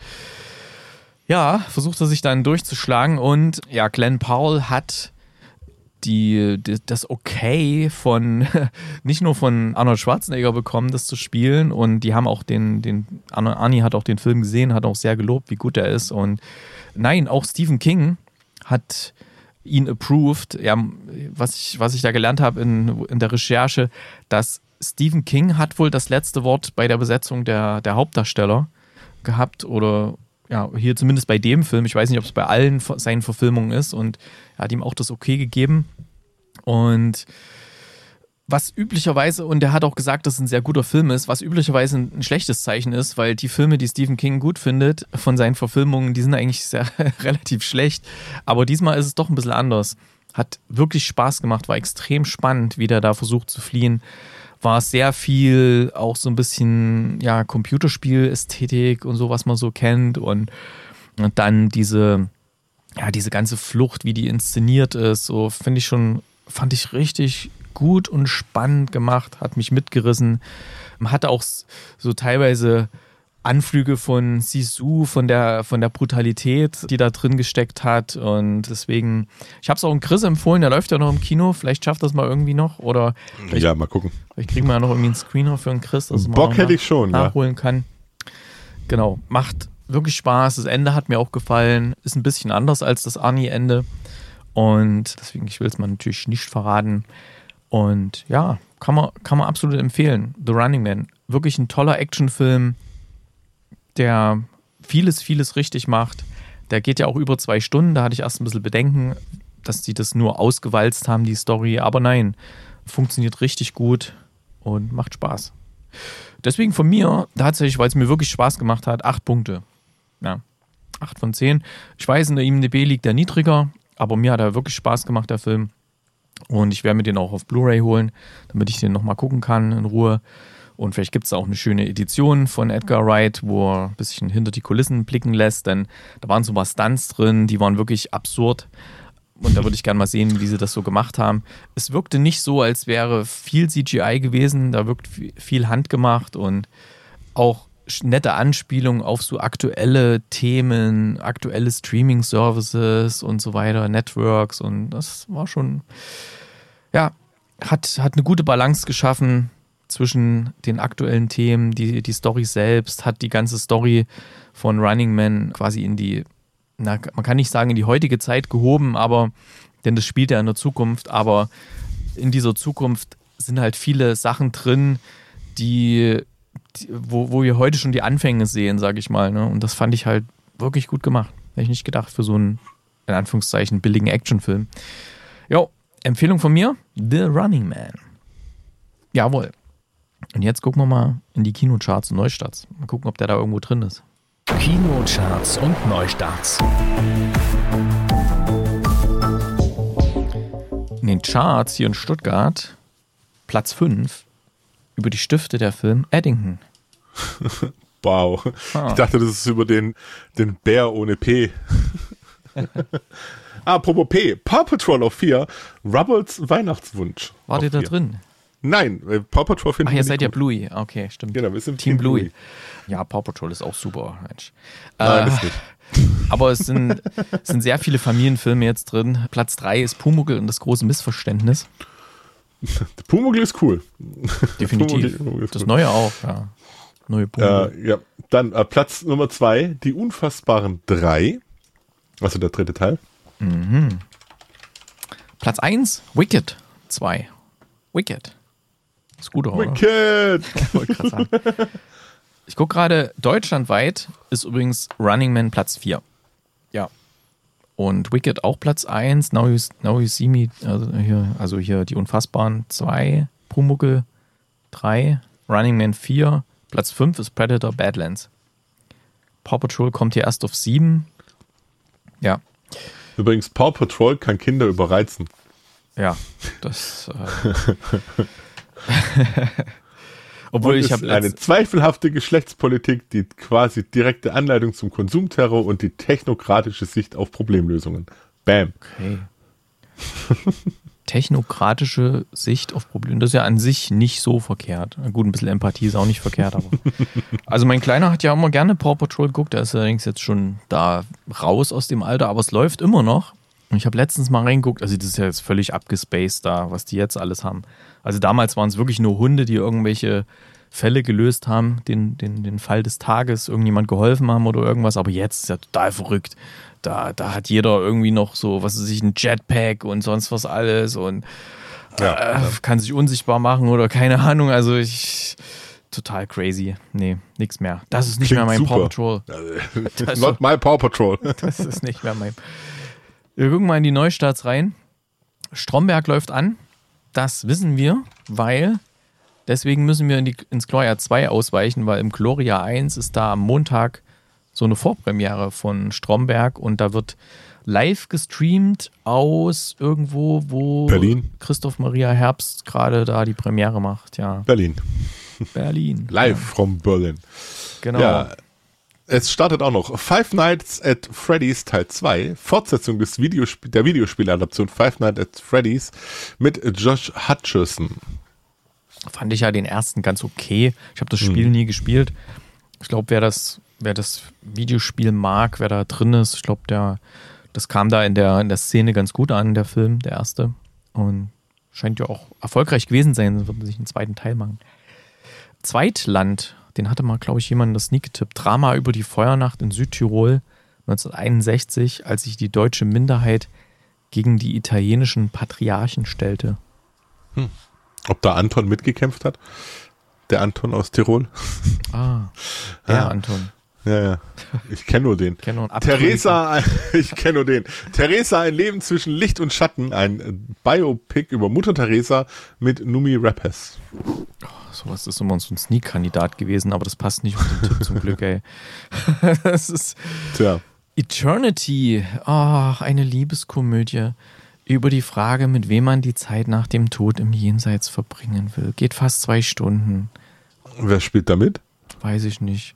ja, versucht er sich dann durchzuschlagen und ja, Glenn Powell hat Die, die, das Okay von, nicht nur von Arnold Schwarzenegger bekommen, das zu spielen und die haben auch den, den Arnie hat auch den Film gesehen, hat auch sehr gelobt, wie gut er ist und nein, auch Stephen King hat ihn approved, ja, was ich, was ich da gelernt habe in, in der Recherche, dass Stephen King hat wohl das letzte Wort bei der Besetzung der, der Hauptdarsteller gehabt oder ja, hier zumindest bei dem Film, ich weiß nicht, ob es bei allen seinen Verfilmungen ist und er hat ihm auch das Okay gegeben und was üblicherweise, und er hat auch gesagt, dass es ein sehr guter Film ist, was üblicherweise ein, ein schlechtes Zeichen ist, weil die Filme, die Stephen King gut findet, von seinen Verfilmungen, die sind eigentlich sehr relativ schlecht, aber diesmal ist es doch ein bisschen anders. Hat wirklich Spaß gemacht, war extrem spannend, wie der da versucht zu fliehen. War sehr viel auch so ein bisschen ja, Computerspiel-Ästhetik und so, was man so kennt. Und, und dann diese, ja, diese ganze Flucht, wie die inszeniert ist, so finde ich schon, fand ich richtig gut und spannend gemacht, hat mich mitgerissen. Man hatte auch so teilweise Anflüge von Sisu, von der, von der Brutalität, die da drin gesteckt hat. Und deswegen, ich habe es auch in Chris empfohlen, der läuft ja noch im Kino. Vielleicht schafft das mal irgendwie noch. Oder ja, mal gucken. Vielleicht kriegen wir ja noch irgendwie einen Screener für einen Chris, dass man Bock hätte ich schon, nachholen ja. kann. Genau, macht wirklich Spaß. Das Ende hat mir auch gefallen. Ist ein bisschen anders als das Arnie-Ende. Und deswegen, ich will es mal natürlich nicht verraten. Und ja, kann man, kann man absolut empfehlen. The Running Man. Wirklich ein toller Actionfilm, der vieles, vieles richtig macht. Der geht ja auch über zwei Stunden. Da hatte ich erst ein bisschen Bedenken, dass die das nur ausgewalzt haben, die Story. Aber nein, funktioniert richtig gut und macht Spaß. Deswegen von mir, tatsächlich, weil es mir wirklich Spaß gemacht hat, acht Punkte. Ja, acht von zehn. Ich weiß, in der I M D B liegt der niedriger, aber mir hat er wirklich Spaß gemacht, der Film. Und ich werde mir den auch auf Blu-ray holen, damit ich den nochmal gucken kann in Ruhe. Und vielleicht gibt es auch eine schöne Edition von Edgar Wright, wo er ein bisschen hinter die Kulissen blicken lässt, denn da waren so ein paar Stunts drin, die waren wirklich absurd. Und da würde ich gerne mal sehen, wie sie das so gemacht haben. Es wirkte nicht so, als wäre viel C G I gewesen, da wirkt viel handgemacht und auch nette Anspielungen auf so aktuelle Themen, aktuelle Streaming-Services und so weiter, Networks und das war schon, ja, hat, hat eine gute Balance geschaffen zwischen den aktuellen Themen, die, die Story selbst, hat die ganze Story von Running Man quasi in die, na, man kann nicht sagen in die heutige Zeit gehoben, aber, denn das spielt ja in der Zukunft, aber in dieser Zukunft sind halt viele Sachen drin, die, die wo, wo wir heute schon die Anfänge sehen, sage ich mal, ne? Und das fand ich halt wirklich gut gemacht. Hätte ich nicht gedacht für so einen, in Anführungszeichen, billigen Actionfilm. Jo, Empfehlung von mir, The Running Man. Jawohl. Und jetzt gucken wir mal in die Kinocharts und Neustarts. Mal gucken, ob der da irgendwo drin ist. Kinocharts und Neustarts. In den Charts hier in Stuttgart, Platz fünf, über die Stifte der Film Eddington. Wow. Ah. Ich dachte, das ist über den, den Bär ohne P. Apropos P. Paw Patrol auf vier, Rubbles Weihnachtswunsch. War der da drin? Nein, äh, Paw Patrol finden Ach, wir ihr nicht seid ja gut. Bluey. Okay, stimmt. Genau, wir sind Team Team Bluey. Bluey. Ja, Paw Patrol ist auch super, Mensch. Nein, Äh, das nicht. aber es sind, es sind sehr viele Familienfilme jetzt drin. Platz drei ist Pumuckl und das große Missverständnis. Der Pumuckl ist cool. Definitiv. Pumuckl ist Das cool. Neue auch, ja. Neue Pumuckl. Äh, ja, dann äh, Platz Nummer zwei, die Unfassbaren drei. Also der dritte Teil. Platz eins, Wicked zwei. Wicked. Ist gut, oder? Wicked! Wollte grad sagen. Ich gucke gerade, deutschlandweit ist übrigens Running Man Platz vier. Ja. Und Wicked auch Platz eins. Now You, Now you See Me, also hier, also hier die Unfassbaren zwei. Pumuckl drei. Running Man vier. Platz fünf ist Predator Badlands. Paw Patrol kommt hier erst auf sieben. Ja. Übrigens, Paw Patrol kann Kinder überreizen. Ja. Das. Äh Obwohl Und ich ist habe eine zweifelhafte Geschlechtspolitik, die quasi direkte Anleitung zum Konsumterror und die technokratische Sicht auf Problemlösungen. Bam. Okay. Technokratische Sicht auf Probleme. Das ist ja an sich nicht so verkehrt. Gut, ein bisschen Empathie ist auch nicht verkehrt, aber. Also mein Kleiner hat ja immer gerne Paw Patrol geguckt, der ist allerdings jetzt schon da raus aus dem Alter, aber es läuft immer noch. Und ich habe letztens mal reingeguckt, also das ist ja jetzt völlig abgespaced da, was die jetzt alles haben. Also damals waren es wirklich nur Hunde, die irgendwelche Fälle gelöst haben, den, den, den Fall des Tages, irgendjemand geholfen haben oder irgendwas, aber jetzt ist ja total verrückt. Da, da hat jeder irgendwie noch so, was weiß ich, ein Jetpack und sonst was alles und Ja, äh, ja. kann sich unsichtbar machen oder keine Ahnung, also ich, total crazy. Nee, nix mehr. Das ist nicht Klingt mehr mein super. Paw Patrol. Das- Not my Paw Patrol. Das ist nicht mehr mein. Wir gucken mal in die Neustarts rein. Stromberg läuft an. Das wissen wir, weil deswegen müssen wir in die, ins Gloria zwei ausweichen, weil im Gloria eins ist da am Montag so eine Vorpremiere von Stromberg und da wird live gestreamt aus irgendwo, wo Berlin. Christoph Maria Herbst gerade da die Premiere macht. Ja, Berlin. Berlin. Live from Berlin. Genau. Ja, es startet auch noch Five Nights at Freddy's Teil zwei, Fortsetzung des Videosp- der Videospieladaption Five Nights at Freddy's mit Josh Hutcherson. Fand ich ja den ersten ganz okay. Ich habe das Spiel nie gespielt. Ich glaube, wer das, wer das Videospiel mag, wer da drin ist, ich glaube, der, das kam da in der, in der Szene ganz gut an, der Film, der erste. Und scheint ja auch erfolgreich gewesen sein, sonst würden sie sich einen zweiten Teil machen. Zweitland, den hatte mal, glaube ich, jemand in das Sneak getippt. Drama über die Feuernacht in Südtirol neunzehnhunderteinundsechzig, als sich die deutsche Minderheit gegen die italienischen Patriarchen stellte. Ob da Anton mitgekämpft hat? Der Anton aus Tirol? Ah, der Ah. Anton. Ja, ja. Ich kenne nur den. Kenn nur einen Theresa, ich kenne nur den. Theresa, ein Leben zwischen Licht und Schatten, ein Biopic über Mutter Theresa mit Numi Rapaz. Sowas ist immer so ein Sneak-Kandidat gewesen, aber das passt nicht auf den Tipp zum Glück, ey. Das ist Tja. Eternity. Ach, eine Liebeskomödie über die Frage, mit wem man die Zeit nach dem Tod im Jenseits verbringen will. Geht fast zwei Stunden. Wer spielt da mit? Weiß ich nicht.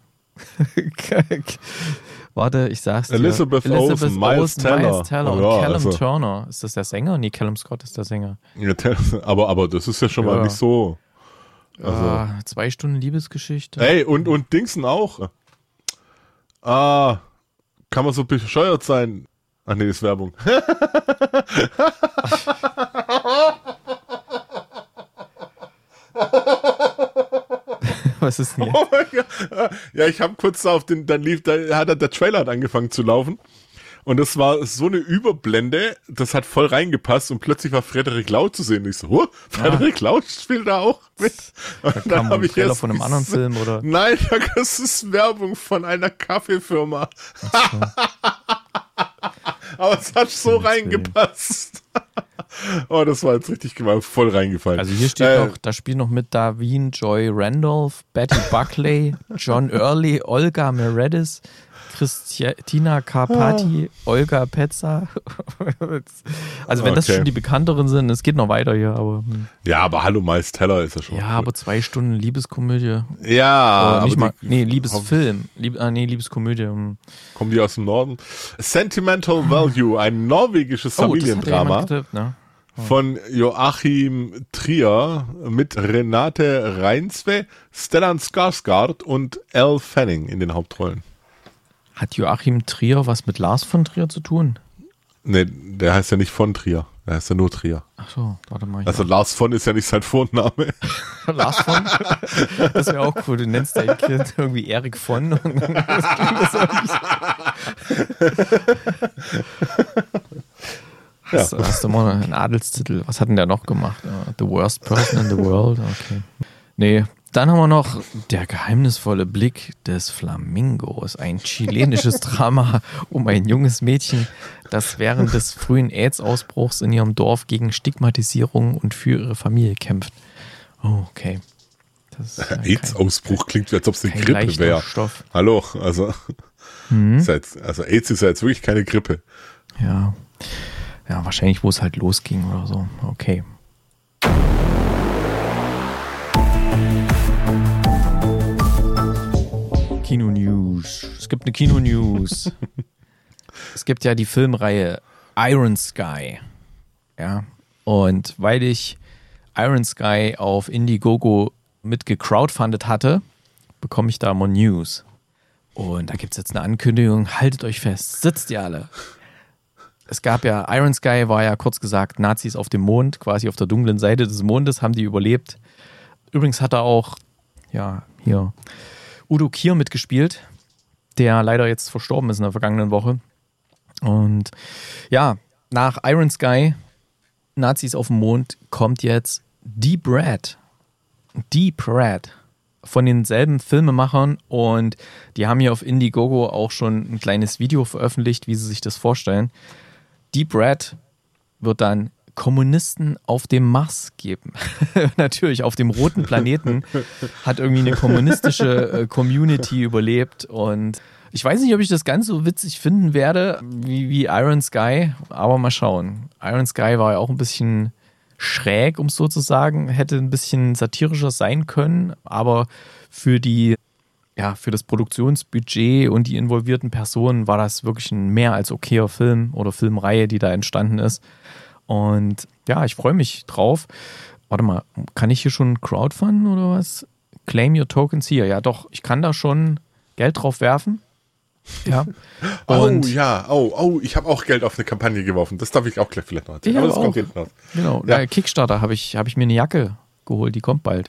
Warte, ich sag's dir. Elizabeth Olsen, Miles Teller. Miles Teller und Ja, Callum also. Turner. Ist das der Sänger? Nee, Callum Scott ist der Sänger. Ja, der- aber, aber das ist ja schon mal Ja. nicht so. Also. Ah, zwei Stunden Liebesgeschichte. Ey, und, und Dingsen auch. Ah, kann man so bescheuert sein? Ach nee, ist Werbung. Was ist denn jetzt? Oh mein Gott. Ja, ich habe kurz auf den, dann lief, da hat der Trailer hat angefangen zu laufen. Und das war so eine Überblende, das hat voll reingepasst und plötzlich war Frederik Lau zu sehen. Ich so, huh, Frederik Lau spielt da auch mit. Und Da kam hab ein Trailer von einem anderen gesehen- Film, oder? Nein, das ist Werbung von einer Kaffeefirma. Aber es hat so Himmels reingepasst. Oh, das war jetzt richtig gemein, voll reingefallen. Also hier steht Äh, noch, da spielen noch mit Davin Joy Randolph, Betty Buckley, John Early, Olga Meredith, Christina Carpati, Olga Petza. Also wenn das Okay. schon die bekannteren sind, es geht noch weiter hier, aber hm. Ja, aber hallo, Miles Teller ist ja schon. ja, cool. aber zwei Stunden Liebeskomödie. Ja, Oder nicht aber mal, die, nee, Liebesfilm. Lieb, ah, nee, Liebeskomödie. hm. kommen die aus dem Norden? Sentimental Value, ein norwegisches Oh, das hat ja jemand Familiendrama. getippt, ne? von Joachim Trier mit Renate Reinsve, Stellan Skarsgård und Elle Fanning in den Hauptrollen. Hat Joachim Trier was mit Lars von Trier zu tun? Nee, der heißt ja nicht von Trier. Der heißt ja nur Trier. Ach so, warte mal. Also Lars von ist ja nicht sein Vorname. Lars von? Das wäre auch cool. Du nennst dein Kind irgendwie Erik von. Und das klingt das Ja. Hast, hast du mal einen Adelstitel? Was hat denn der noch gemacht? Uh, The Worst Person in the World? Okay. Nee. Dann haben wir noch Der geheimnisvolle Blick des Flamingos. Ein chilenisches Drama um ein junges Mädchen, das während des frühen AIDS-Ausbruchs in ihrem Dorf gegen Stigmatisierung und für ihre Familie kämpft. Oh, okay. Das ist, äh, AIDS-Ausbruch klingt, als ob es eine kein Grippe leichter wäre. Stoff. Hallo, also, Mhm. ist ja jetzt, also AIDS ist ja jetzt wirklich keine Grippe. Ja. Ja, wahrscheinlich, wo es halt losging oder so. Okay. Kino-News. Es gibt eine Kino-News. Es gibt ja die Filmreihe Iron Sky. Ja. Und weil ich Iron Sky auf Indiegogo mit gecrowdfundet hatte, bekomme ich da mal News. Und da gibt es jetzt eine Ankündigung. Haltet euch fest. Sitzt ihr alle. Es gab ja, Iron Sky war ja kurz gesagt Nazis auf dem Mond, quasi auf der dunklen Seite des Mondes, haben die überlebt. Übrigens hat er auch, ja, hier, Udo Kier mitgespielt, der leider jetzt verstorben ist in der vergangenen Woche. Und ja, nach Iron Sky, Nazis auf dem Mond, kommt jetzt Deep Red. Deep Red. Von denselben Filmemachern, und die haben hier auf Indiegogo auch schon ein kleines Video veröffentlicht, wie sie sich das vorstellen. Deep Red wird dann Kommunisten auf dem Mars geben. Natürlich, auf dem roten Planeten hat irgendwie eine kommunistische äh, Community überlebt, und ich weiß nicht, ob ich das ganz so witzig finden werde wie, wie Iron Sky, aber mal schauen. Iron Sky war ja auch ein bisschen schräg, um es so zu sagen, hätte ein bisschen satirischer sein können, aber für die, ja, für das Produktionsbudget und die involvierten Personen war das wirklich ein mehr als okayer Film oder Filmreihe, die da entstanden ist. Und ja, ich freue mich drauf. Warte mal, kann ich hier schon crowdfunden oder was? Claim your tokens hier. Ja doch, ich kann da schon Geld drauf werfen. Ja. Und oh ja, oh, oh, ich habe auch Geld auf eine Kampagne geworfen. Das darf ich auch gleich vielleicht noch erzählen. Ich Aber das auch. kommt hinten raus. Genau, Ja. ja. Kickstarter habe ich, hab ich mir eine Jacke geholt, die kommt bald.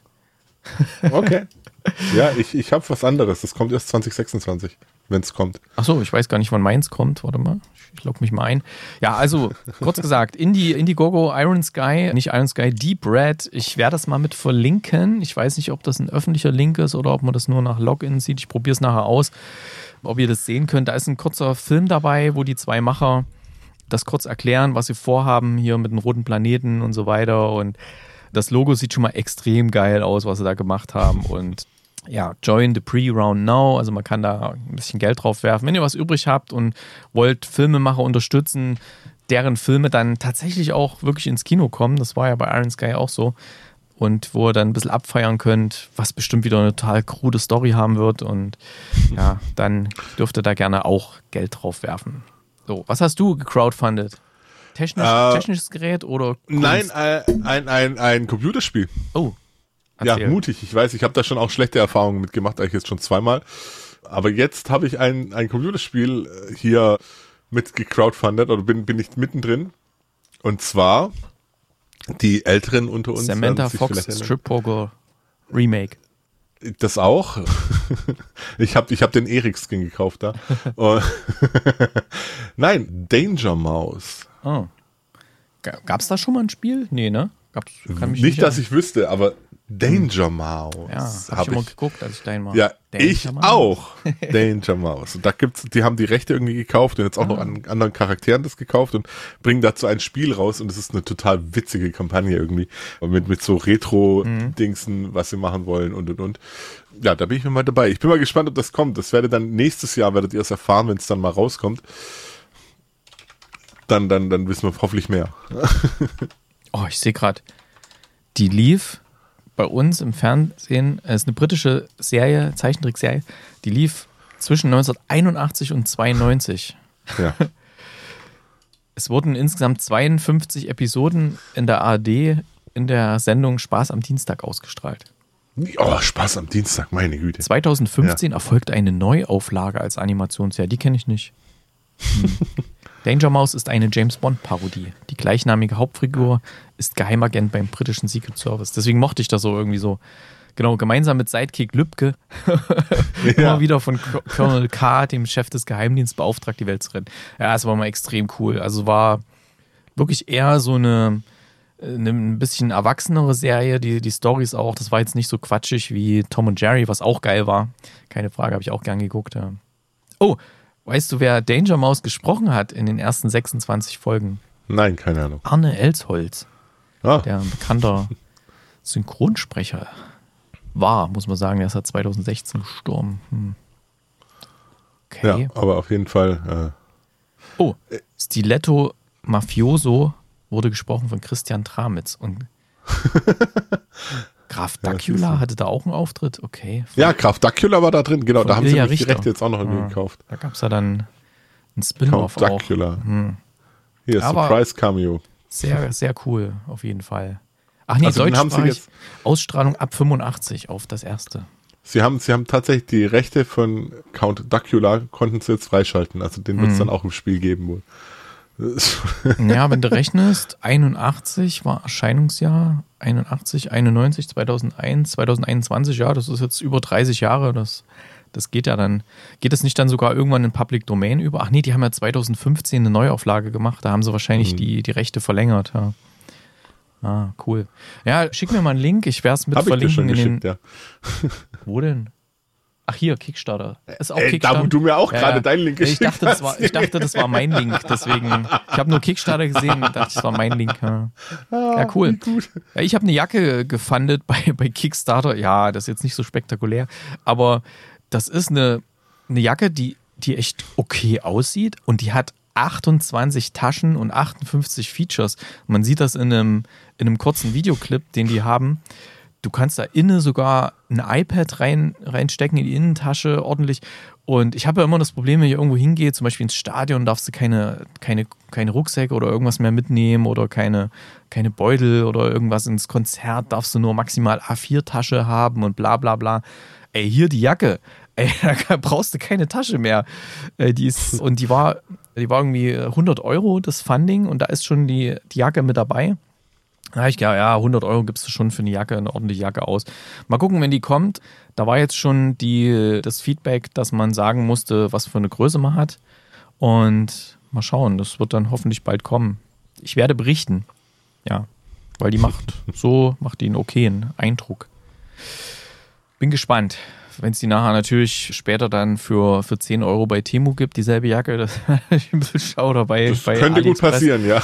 Okay. Ja, ich, ich habe was anderes. Das kommt erst zwanzig sechsundzwanzig, wenn es kommt. Achso, ich weiß gar nicht, wann meins kommt. Warte mal, ich logge mich mal ein. Ja, also, kurz gesagt, Indie, Indiegogo, Iron Sky, nicht Iron Sky, Deep Red. Ich werde das mal mit verlinken. Ich weiß nicht, ob das ein öffentlicher Link ist oder ob man das nur nach Login sieht. Ich probiere es nachher aus, ob ihr das sehen könnt. Da ist ein kurzer Film dabei, wo die zwei Macher das kurz erklären, was sie vorhaben, hier mit dem roten Planeten und so weiter. Und das Logo sieht schon mal extrem geil aus, was sie da gemacht haben. Und ja, join the pre-round now. Also man kann da ein bisschen Geld drauf werfen. Wenn ihr was übrig habt und wollt Filmemacher unterstützen, deren Filme dann tatsächlich auch wirklich ins Kino kommen, das war ja bei Iron Sky auch so, und wo ihr dann ein bisschen abfeiern könnt, was bestimmt wieder eine total krude Story haben wird, und ja, dann dürft ihr da gerne auch Geld drauf werfen. So, was hast du gecrowdfundet? Technisch, Äh, technisches Gerät oder Kunst? Nein, äh, ein, ein, ein Computerspiel. Oh, Ja, erzähl. mutig. Ich weiß, ich habe da schon auch schlechte Erfahrungen mitgemacht, eigentlich jetzt schon zweimal. Aber jetzt habe ich ein, ein Computerspiel äh, hier mit gecrowdfundet, oder bin, bin ich mittendrin. Und zwar, die Älteren unter uns. Samantha werden sich Fox vielleicht erinnern. Strip Poker Remake. Das auch. Ich habe ich hab den Erik-Skin gekauft da. Und Nein, Danger Mouse. Oh. Gab es da schon mal ein Spiel? Nee, ne? Gab's, kann mich Nicht, dass erinnern. ich wüsste, aber Danger Mouse. Ja, hab, hab ich immer geguckt, als ich klein war. Ja, Danger ich Mouse. auch. Danger Mouse. Und da gibt's, die haben die Rechte irgendwie gekauft und jetzt auch noch an anderen Charakteren das gekauft und bringen dazu ein Spiel raus, und es ist eine total witzige Kampagne irgendwie. Und mit, mit so Retro-Dingsen, was sie machen wollen und und und. Ja, da bin ich mir mal dabei. Ich bin mal gespannt, ob das kommt. Das werdet dann nächstes Jahr, werdet ihr es erfahren, wenn es dann mal rauskommt. Dann, dann, dann wissen wir hoffentlich mehr. Oh, ich sehe gerade, die lief bei uns im Fernsehen, es ist eine britische Serie, Zeichentrickserie, die lief zwischen neunzehnhunderteinundachtzig und zweiundneunzig. Ja. Es wurden insgesamt zweiundfünfzig Episoden in der A R D in der Sendung Spaß am Dienstag ausgestrahlt. Oh, Spaß am Dienstag, meine Güte. zweitausendfünfzehn ja. erfolgte eine Neuauflage als Animationsserie. Die kenne ich nicht. Hm. Danger Mouse ist eine James-Bond-Parodie. Die gleichnamige Hauptfigur ist Geheimagent beim britischen Secret Service. Deswegen mochte ich das so irgendwie so. Genau, gemeinsam mit Sidekick Lübke ja. immer wieder von Colonel K., dem Chef des Geheimdienstes, beauftragt, die Welt zu retten. Ja, es war mal extrem cool. Also war wirklich eher so eine, eine ein bisschen erwachsenere Serie. Die, die Storys auch, das war jetzt nicht so quatschig wie Tom und Jerry, was auch geil war. Keine Frage, habe ich auch gern geguckt. Ja. Oh, weißt du, wer Danger Mouse gesprochen hat in den ersten sechsundzwanzig Folgen? Nein, keine Ahnung. Arne Elsholz, ah. der ein bekannter Synchronsprecher war, muss man sagen. Der ist seit zweitausendsechzehn gestorben. Hm. Okay. Ja, aber auf jeden Fall. Äh, oh, Stiletto Mafioso wurde gesprochen von Christian Tramitz und Graf Dacula ja, hatte da auch einen Auftritt. Okay. Ja, Graf Dacula war da drin, genau. Da haben Ilja sie mich Richter. direkt jetzt auch noch irgendwie ja, gekauft. Da gab es ja dann einen Spin-off Count auch. Dacula. Hm. Hier, Surprise Cameo. Sehr, sehr cool, auf jeden Fall. Ach nee, also deutschsprachig, Ausstrahlung ab fünfundachtzig auf das erste. Sie haben, sie haben tatsächlich die Rechte von Count Dacula, konnten sie jetzt freischalten. Also den wird es hm. dann auch im Spiel geben wohl. Ja, wenn du rechnest, einundachtzig war Erscheinungsjahr, einundachtzig, einundneunzig, zweitausendeins, zweitausendeinundzwanzig, ja, das ist jetzt über dreißig Jahre, das, das geht ja dann. Geht es nicht dann sogar irgendwann in Public Domain über? Ach nee, die haben ja zweitausendfünfzehn eine Neuauflage gemacht, da haben sie wahrscheinlich hm. die, die Rechte verlängert, ja. Ah, cool. Ja, schick mir mal einen Link, ich werde es mit Hab verlinken. Ich dir schon in geschickt, den... ja. Wo denn? Ach hier, Kickstarter. Ist auch Ey, Kickstarter. Da, wo du mir auch ja, gerade ja. deinen Link geschickt ich dachte, das hast. war, ich dachte, das war mein Link, deswegen, ich habe nur Kickstarter gesehen und dachte, das war mein Link. Ja, ja cool. Gut. Ja, ich habe eine Jacke gefundet bei, bei Kickstarter. Ja, das ist jetzt nicht so spektakulär, aber das ist eine, eine Jacke, die, die echt okay aussieht und die hat achtundzwanzig Taschen und achtundfünfzig Features. Man sieht das in einem, in einem kurzen Videoclip, den die haben. Du kannst da innen sogar ein iPad rein, reinstecken in die Innentasche ordentlich. Und ich habe ja immer das Problem, wenn ich irgendwo hingehe, zum Beispiel ins Stadion, darfst du keine, keine, keine Rucksäcke oder irgendwas mehr mitnehmen oder keine, keine Beutel oder irgendwas ins Konzert, darfst du nur maximal A vier Tasche haben und bla bla bla. Ey, hier die Jacke. Ey, da brauchst du keine Tasche mehr. Die ist, und die war, die war irgendwie hundert Euro, das Funding, und da ist schon die, die Jacke mit dabei. Da habe ich gedacht, ja, hundert Euro gibst du schon für eine Jacke, eine ordentliche Jacke aus. Mal gucken, wenn die kommt. Da war jetzt schon die, das Feedback, dass man sagen musste, was für eine Größe man hat. Und mal schauen, das wird dann hoffentlich bald kommen. Ich werde berichten. Ja, weil die macht so, macht die einen okayen Eindruck. Bin gespannt. Wenn es die nachher natürlich später dann für, für zehn Euro bei Temu gibt, dieselbe Jacke, das ist ein bisschen schau dabei. Das bei könnte gut AliExpress. passieren, ja.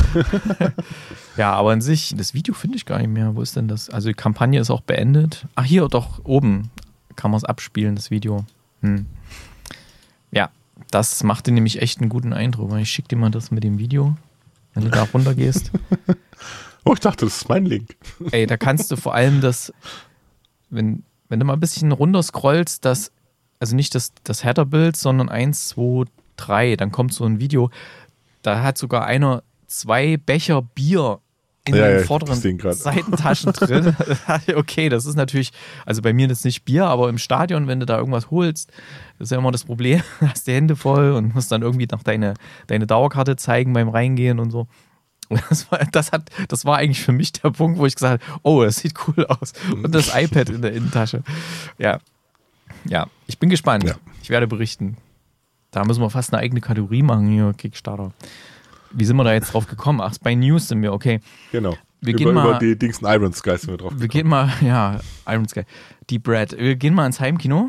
Ja, aber an sich, das Video finde ich gar nicht mehr. Wo ist denn das? Also die Kampagne ist auch beendet. Ach, hier doch oben kann man es abspielen, das Video. Hm. Ja, das machte nämlich echt einen guten Eindruck. Ich schicke dir mal das mit dem Video, wenn du da runter gehst. Oh, ich dachte, das ist mein Link. Ey, da kannst du vor allem das, wenn, wenn du mal ein bisschen runter scrollst, das, also nicht das, das Header-Bild, sondern eins, zwei, drei, dann kommt so ein Video, da hat sogar einer zwei Becher Bier in ja, den ja, vorderen Seitentaschen drin. Okay, das ist natürlich, also bei mir ist nicht Bier, aber im Stadion, wenn du da irgendwas holst, das ist ja immer das Problem, hast die Hände voll und musst dann irgendwie noch deine, deine Dauerkarte zeigen beim Reingehen und so. Das war, das, hat, das war eigentlich für mich der Punkt, wo ich gesagt habe, oh, das sieht cool aus. Und das iPad in der Innentasche. Ja, ja, ich bin gespannt. Ja. Ich werde berichten. Da müssen wir fast eine eigene Kategorie machen hier, Kickstarter. Wie sind wir da jetzt drauf gekommen? Ach, bei News sind wir, okay. Genau. Wir über, gehen mal, über die Dings Iron Sky sind wir drauf gekommen. Wir gehen mal, ja, Iron Sky. Die Brad. Wir gehen mal ins Heimkino.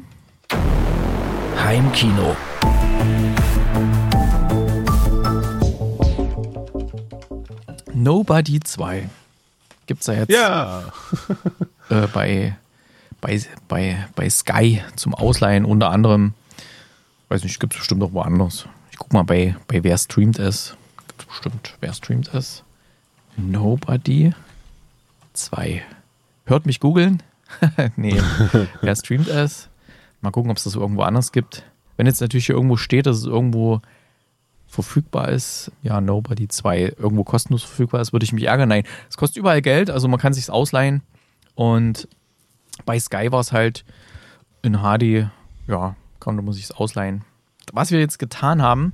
Heimkino. Nobody zwei. Gibt's da jetzt ja. äh, bei, bei, bei, bei Sky zum Ausleihen unter anderem. Weiß nicht, gibt's bestimmt auch woanders. Ich guck mal bei, bei wer streamt es. Gibt's bestimmt, wer streamt es. Nobody zwei. Hört mich googeln? Nee. Wer streamt es? Mal gucken, ob es das irgendwo anders gibt. Wenn jetzt natürlich hier irgendwo steht, dass es irgendwo verfügbar ist. Ja, Nobody zwei irgendwo kostenlos verfügbar ist, würde ich mich ärgern. Nein, es kostet überall Geld, also man kann es sich ausleihen. Und bei Sky war es halt in H D, ja, konnte man sich es ausleihen. Was wir jetzt getan haben,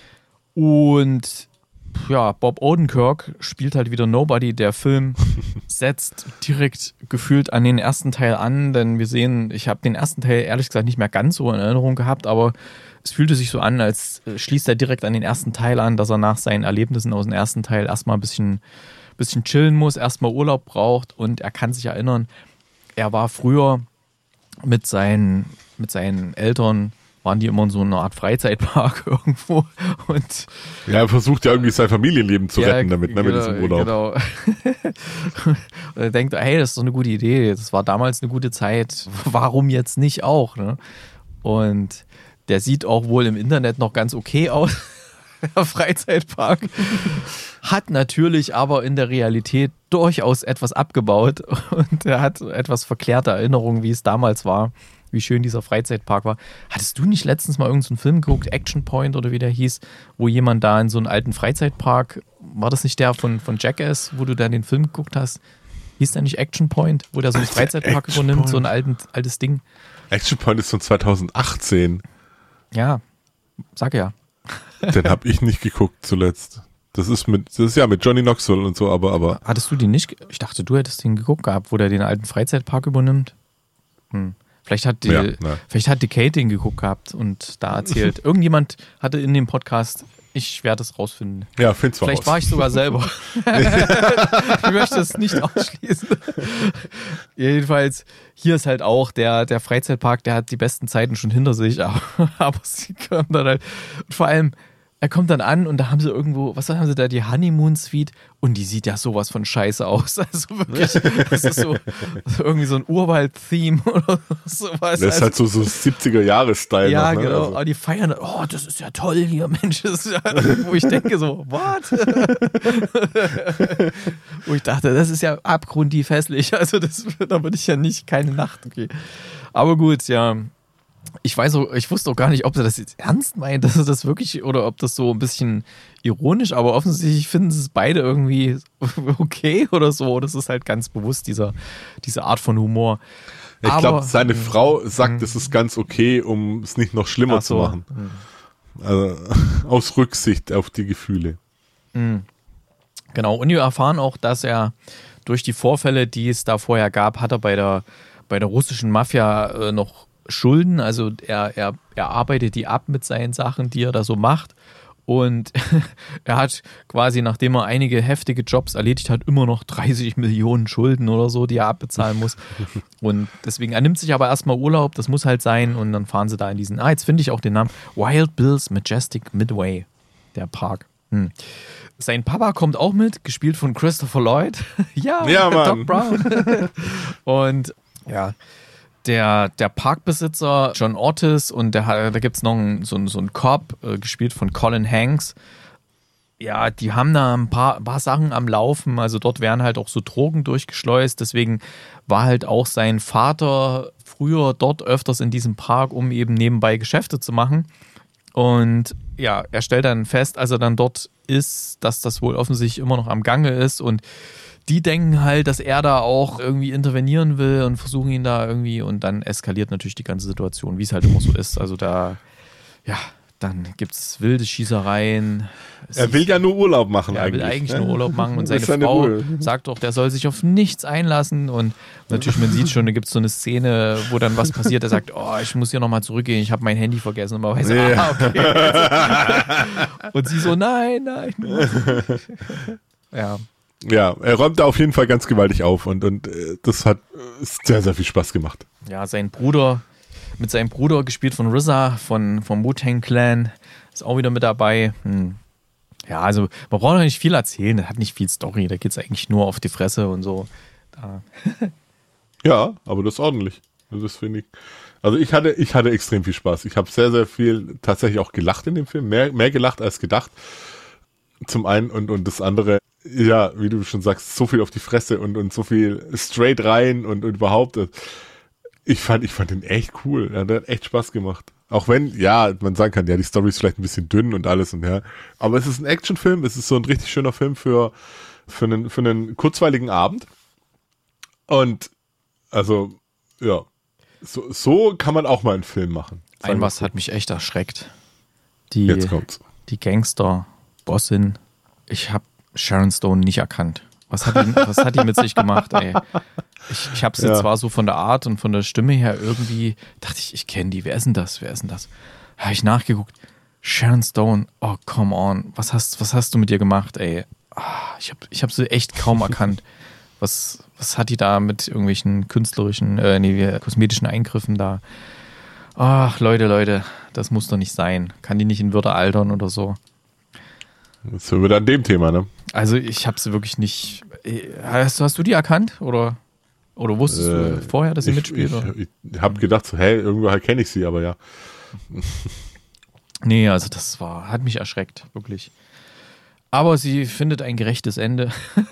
und ja, Bob Odenkirk spielt halt wieder Nobody. Der Film setzt direkt gefühlt an den ersten Teil an, denn wir sehen, ich habe den ersten Teil ehrlich gesagt nicht mehr ganz so in Erinnerung gehabt, aber es fühlte sich so an, als schließt er direkt an den ersten Teil an, dass er nach seinen Erlebnissen aus dem ersten Teil erstmal ein bisschen, bisschen chillen muss, erstmal Urlaub braucht, und er kann sich erinnern, er war früher mit seinen, mit seinen Eltern, waren die immer in so einer Art Freizeitpark irgendwo. Und ja, er versucht ja irgendwie sein Familienleben zu ja, retten damit, ne, genau, mit diesem Urlaub. Genau. Und er denkt, hey, das ist doch eine gute Idee. Das war damals eine gute Zeit. Warum jetzt nicht auch? Ne? Und der sieht auch wohl im Internet noch ganz okay aus, der Freizeitpark. Hat natürlich aber in der Realität durchaus etwas abgebaut. Und er hat etwas verklärte Erinnerungen, wie es damals war. Wie schön dieser Freizeitpark war. Hattest du nicht letztens mal irgendeinen so Film geguckt, Action Point oder wie der hieß, wo jemand da in so einen alten Freizeitpark, war das nicht der von, von Jackass, wo du da den Film geguckt hast? Hieß der nicht Action Point, wo der so einen Freizeitpark Action übernimmt, Point. so ein alten, altes Ding? Action Point ist von zweitausendachtzehn. Ja, sag ja. Den habe ich nicht geguckt zuletzt. Das ist mit, das ist ja mit Johnny Knoxville und so, aber, aber. Hattest du den nicht? ge- Ich dachte, du hättest den geguckt gehabt, wo der den alten Freizeitpark übernimmt. Hm. Vielleicht hat die, Ja, ne. vielleicht hat die Kate den geguckt gehabt und da erzählt. Irgendjemand hatte in dem Podcast, ich werde es rausfinden. Ja, find's mal Vielleicht raus. war ich sogar selber. Ich möchte es nicht ausschließen. Jedenfalls, hier ist halt auch der, der Freizeitpark, der hat die besten Zeiten schon hinter sich, aber, aber sie kommen dann halt. Und vor allem, er kommt dann an und da haben sie irgendwo, was haben sie da, die Honeymoon Suite, und die sieht ja sowas von scheiße aus. Also wirklich, das ist so, so irgendwie so ein Urwald-Theme oder sowas. Das ist halt so, so siebziger-Jahre-Style. Ja, noch, ne? genau. Also. Aber die feiern, oh, das ist ja toll hier, Mensch. Das ist ja, wo ich denke so, what? Wo ich dachte, das ist ja abgrundtief hässlich. Also das, da würde ich ja nicht, keine Nacht. Okay. Aber gut, ja. Ich weiß auch, ich wusste auch gar nicht, ob sie das jetzt ernst meint, dass sie das wirklich, oder ob das so ein bisschen ironisch, aber offensichtlich finden sie es beide irgendwie okay oder so. Das ist halt ganz bewusst, dieser, diese Art von Humor. Ich glaube, seine Frau sagt, es ist ganz okay, um es nicht noch schlimmer Ach so. zu machen. Also, aus Rücksicht auf die Gefühle. Genau, und wir erfahren auch, dass er durch die Vorfälle, die es da vorher gab, hat er bei der, bei der russischen Mafia äh, noch Schulden. Also er, er, er arbeitet die ab mit seinen Sachen, die er da so macht. Und er hat quasi, nachdem er einige heftige Jobs erledigt hat, immer noch dreißig Millionen Schulden oder so, die er abbezahlen muss. Und deswegen, er nimmt sich aber erstmal Urlaub, das muss halt sein. Und dann fahren sie da in diesen, ah, jetzt finde ich auch den Namen, Wild Bill's Majestic Midway, der Park. Hm. Sein Papa kommt auch mit, gespielt von Christopher Lloyd. ja, Ja, Mann. Doc Brown. Und ja, Der, der Parkbesitzer John Ortiz, und der, da gibt es noch einen, so, so einen Cop, äh, gespielt von Colin Hanks. Ja, die haben da ein paar, paar Sachen am Laufen, also dort werden halt auch so Drogen durchgeschleust, deswegen war halt auch sein Vater früher dort öfters in diesem Park, um eben nebenbei Geschäfte zu machen. Und ja, er stellt dann fest, als er dann dort ist, dass das wohl offensichtlich immer noch am Gange ist, und die denken halt, dass er da auch irgendwie intervenieren will und versuchen ihn da irgendwie, und dann eskaliert natürlich die ganze Situation, wie es halt immer so ist. Also da, ja, dann gibt es wilde Schießereien. Es Er will ja nur Urlaub machen er eigentlich. will eigentlich ne? nur Urlaub machen, und Das seine ist Frau Ruhe. sagt doch, der soll sich auf nichts einlassen, und natürlich, man sieht schon, da gibt es so eine Szene, wo dann was passiert, er sagt, oh, ich muss hier nochmal zurückgehen, ich habe mein Handy vergessen, und man weiß, Ja. ah, okay. Und sie so, nein, nein. Ja. Ja, er räumt da auf jeden Fall ganz gewaltig auf, und, und äh, das hat äh, sehr, sehr viel Spaß gemacht. Ja, sein Bruder, mit seinem Bruder, gespielt von R Z A, von, vom Wu-Tang Clan, ist auch wieder mit dabei. Hm. Ja, also man braucht noch nicht viel erzählen, das hat nicht viel Story, da geht es eigentlich nur auf die Fresse und so. Da. Ja, aber das ist ordentlich. Das finde ich. Also ich hatte, ich hatte extrem viel Spaß. Ich habe sehr, sehr viel tatsächlich auch gelacht in dem Film. Mehr, mehr gelacht als gedacht. Zum einen, und, und das andere, ja, wie du schon sagst, so viel auf die Fresse und, und so viel straight rein und, und überhaupt. Ich fand, ich fand den echt cool. Ja, der hat echt Spaß gemacht. Auch wenn, ja, man sagen kann, ja, die Story ist vielleicht ein bisschen dünn und alles und ja. Aber es ist ein Actionfilm, es ist so ein richtig schöner Film für, für einen, für einen kurzweiligen Abend. Und, also, ja. So, so kann man auch mal einen Film machen. Ein was hat mich echt erschreckt. Die, Jetzt kommt's. Die Gangster-Bossin. Ich habe Sharon Stone nicht erkannt. Was hat die, was hat die mit sich gemacht, ey? Ich, ich habe sie ja. zwar so von der Art und von der Stimme her irgendwie, dachte ich, ich kenne die. Wer ist denn das? Wer ist denn das? Habe ich nachgeguckt. Sharon Stone, oh, come on. Was hast, was hast du mit ihr gemacht, ey? Ich habe ich hab sie echt kaum erkannt. Was, was hat die da mit irgendwelchen künstlerischen, äh, nee, kosmetischen Eingriffen da? Ach, Leute, Leute, das muss doch nicht sein. Kann die nicht in Würde altern oder so? Jetzt sind wir wieder an dem Thema, ne? Also ich habe sie wirklich nicht... Hast, hast du die erkannt? Oder, oder wusstest äh, du vorher, dass sie ich, mitspielt? Ich, ich habe gedacht, so, hä, irgendwoher kenne ich sie, aber ja. Nee, also das war, hat mich erschreckt, wirklich. Aber sie findet ein gerechtes Ende.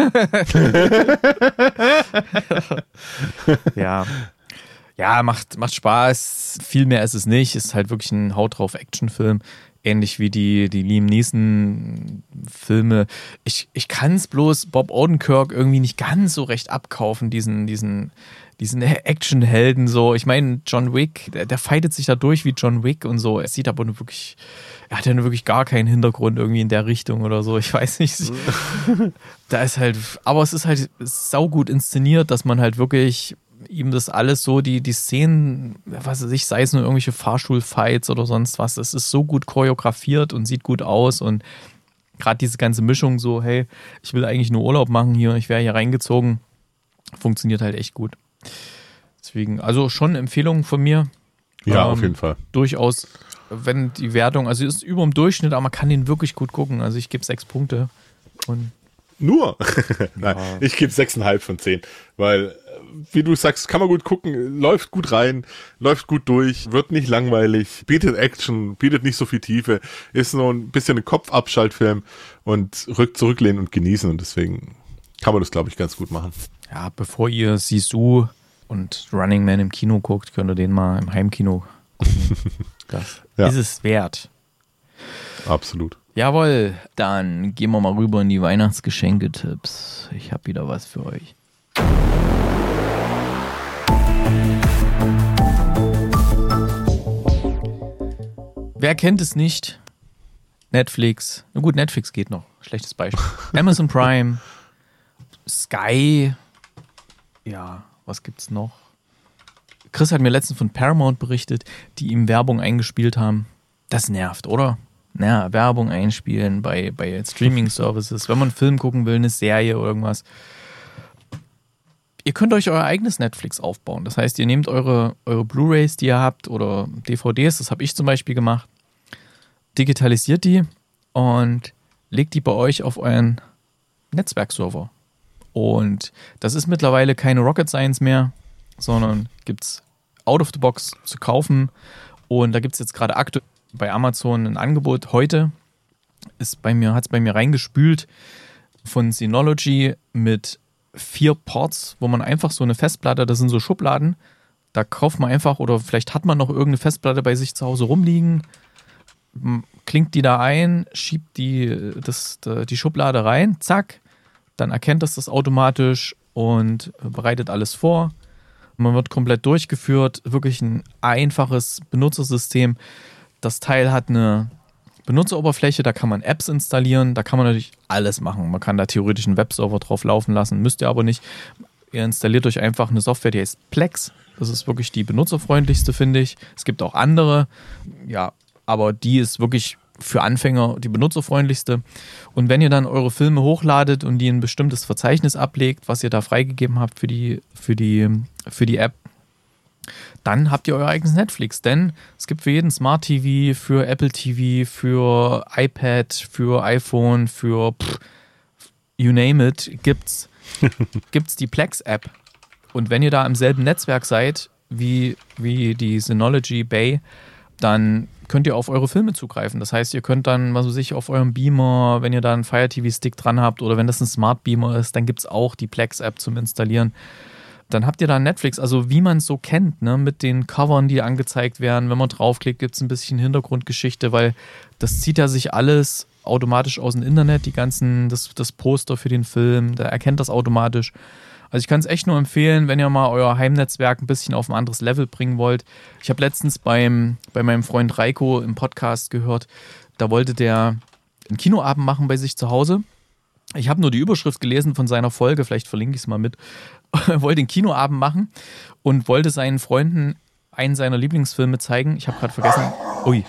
Ja. Ja, macht, macht Spaß. Viel mehr ist es nicht. Ist halt wirklich ein Haut drauf Actionfilm. Ähnlich wie die, die Liam Neeson-Filme. Ich, ich kann es bloß Bob Odenkirk irgendwie nicht ganz so recht abkaufen, diesen, diesen, diesen Actionhelden so. Ich meine, John Wick, der, der fightet sich da durch wie John Wick und so. Er sieht aber nur wirklich, er hat ja nur wirklich gar keinen Hintergrund irgendwie in der Richtung oder so. Ich weiß nicht. Da ist halt, aber es ist halt saugut inszeniert, dass man halt wirklich ihm das alles so, die, die Szenen, was weiß ich, sei es nur irgendwelche Fahrstuhlfights oder sonst was, es ist so gut choreografiert und sieht gut aus und gerade diese ganze Mischung so, hey, ich will eigentlich nur Urlaub machen hier, ich wäre hier reingezogen, funktioniert halt echt gut. Deswegen, also schon eine Empfehlung von mir. Ja, ähm, auf jeden Fall. Durchaus, wenn die Wertung, also ist über dem Durchschnitt, aber man kann den wirklich gut gucken. Also ich gebe sechs Punkte. Und Nur? Nein, ja. Ich gebe sechseinhalb von zehn, weil, wie du sagst, kann man gut gucken, läuft gut rein, läuft gut durch, wird nicht langweilig, bietet Action, bietet nicht so viel Tiefe, ist so ein bisschen ein Kopfabschaltfilm und rück zurücklehnen und genießen und deswegen kann man das, glaube ich, ganz gut machen. Ja, bevor ihr Sisu und Running Man im Kino guckt, könnt ihr den mal im Heimkino gucken. Das ja. ist es wert. Absolut. Jawohl, dann gehen wir mal rüber in die Weihnachtsgeschenke-Tipps. Ich habe wieder was für euch. Wer kennt es nicht? Netflix. Na gut, Netflix geht noch. Schlechtes Beispiel. Amazon Prime. Sky. Ja, was gibt's noch? Chris hat mir letztens von Paramount berichtet, die ihm Werbung eingespielt haben. Das nervt, oder? Na, Werbung einspielen bei, bei Streaming-Services, wenn man einen Film gucken will, eine Serie oder irgendwas. Ihr könnt euch euer eigenes Netflix aufbauen. Das heißt, ihr nehmt eure, eure Blu-Rays, die ihr habt, oder D V Ds, das habe ich zum Beispiel gemacht, digitalisiert die und legt die bei euch auf euren Netzwerkserver. Und das ist mittlerweile keine Rocket Science mehr, sondern gibt es out of the box zu kaufen. Und da gibt es jetzt gerade aktuell bei Amazon ein Angebot. Heute ist bei mir, hat es bei mir reingespült von Synology mit vier Ports, wo man einfach so eine Festplatte, das sind so Schubladen, da kauft man einfach, oder vielleicht hat man noch irgendeine Festplatte bei sich zu Hause rumliegen, klingt die da ein, schiebt die, das, die Schublade rein, zack, dann erkennt das das automatisch und bereitet alles vor. Man wird komplett durchgeführt, wirklich ein einfaches Benutzersystem. Das Teil hat eine Benutzeroberfläche, da kann man Apps installieren, da kann man natürlich alles machen. Man kann da theoretisch einen Webserver drauf laufen lassen, müsst ihr aber nicht. Ihr installiert euch einfach eine Software, die heißt Plex. Das ist wirklich die benutzerfreundlichste, finde ich. Es gibt auch andere, ja, aber die ist wirklich für Anfänger die benutzerfreundlichste. Und wenn ihr dann eure Filme hochladet und die in ein bestimmtes Verzeichnis ablegt, was ihr da freigegeben habt für die, für die, für die App, dann habt ihr euer eigenes Netflix, denn es gibt für jeden Smart T V, für Apple T V, für iPad, für iPhone, für pff, you name it, gibt's, gibt's die Plex-App. Und wenn ihr da im selben Netzwerk seid, wie, wie die Synology Bay, dann könnt ihr auf eure Filme zugreifen. Das heißt, ihr könnt dann, was weiß ich, auf eurem Beamer, wenn ihr da einen Fire T V-Stick dran habt oder wenn das ein Smart Beamer ist, dann gibt es auch die Plex-App zum Installieren. dann habt ihr da Netflix, also wie man es so kennt, ne, mit den Covern, die angezeigt werden. Wenn man draufklickt, gibt es ein bisschen Hintergrundgeschichte, weil das zieht ja sich alles automatisch aus dem Internet, die ganzen, das, das Poster für den Film, der erkennt das automatisch. Also ich kann es echt nur empfehlen, wenn ihr mal euer Heimnetzwerk ein bisschen auf ein anderes Level bringen wollt. Ich habe letztens beim, bei meinem Freund Reiko im Podcast gehört, da wollte der einen Kinoabend machen bei sich zu Hause. Ich habe nur die Überschrift gelesen von seiner Folge, vielleicht verlinke ich es mal mit. Er wollte den Kinoabend machen und wollte seinen Freunden einen seiner Lieblingsfilme zeigen. Ich habe gerade vergessen. Ui.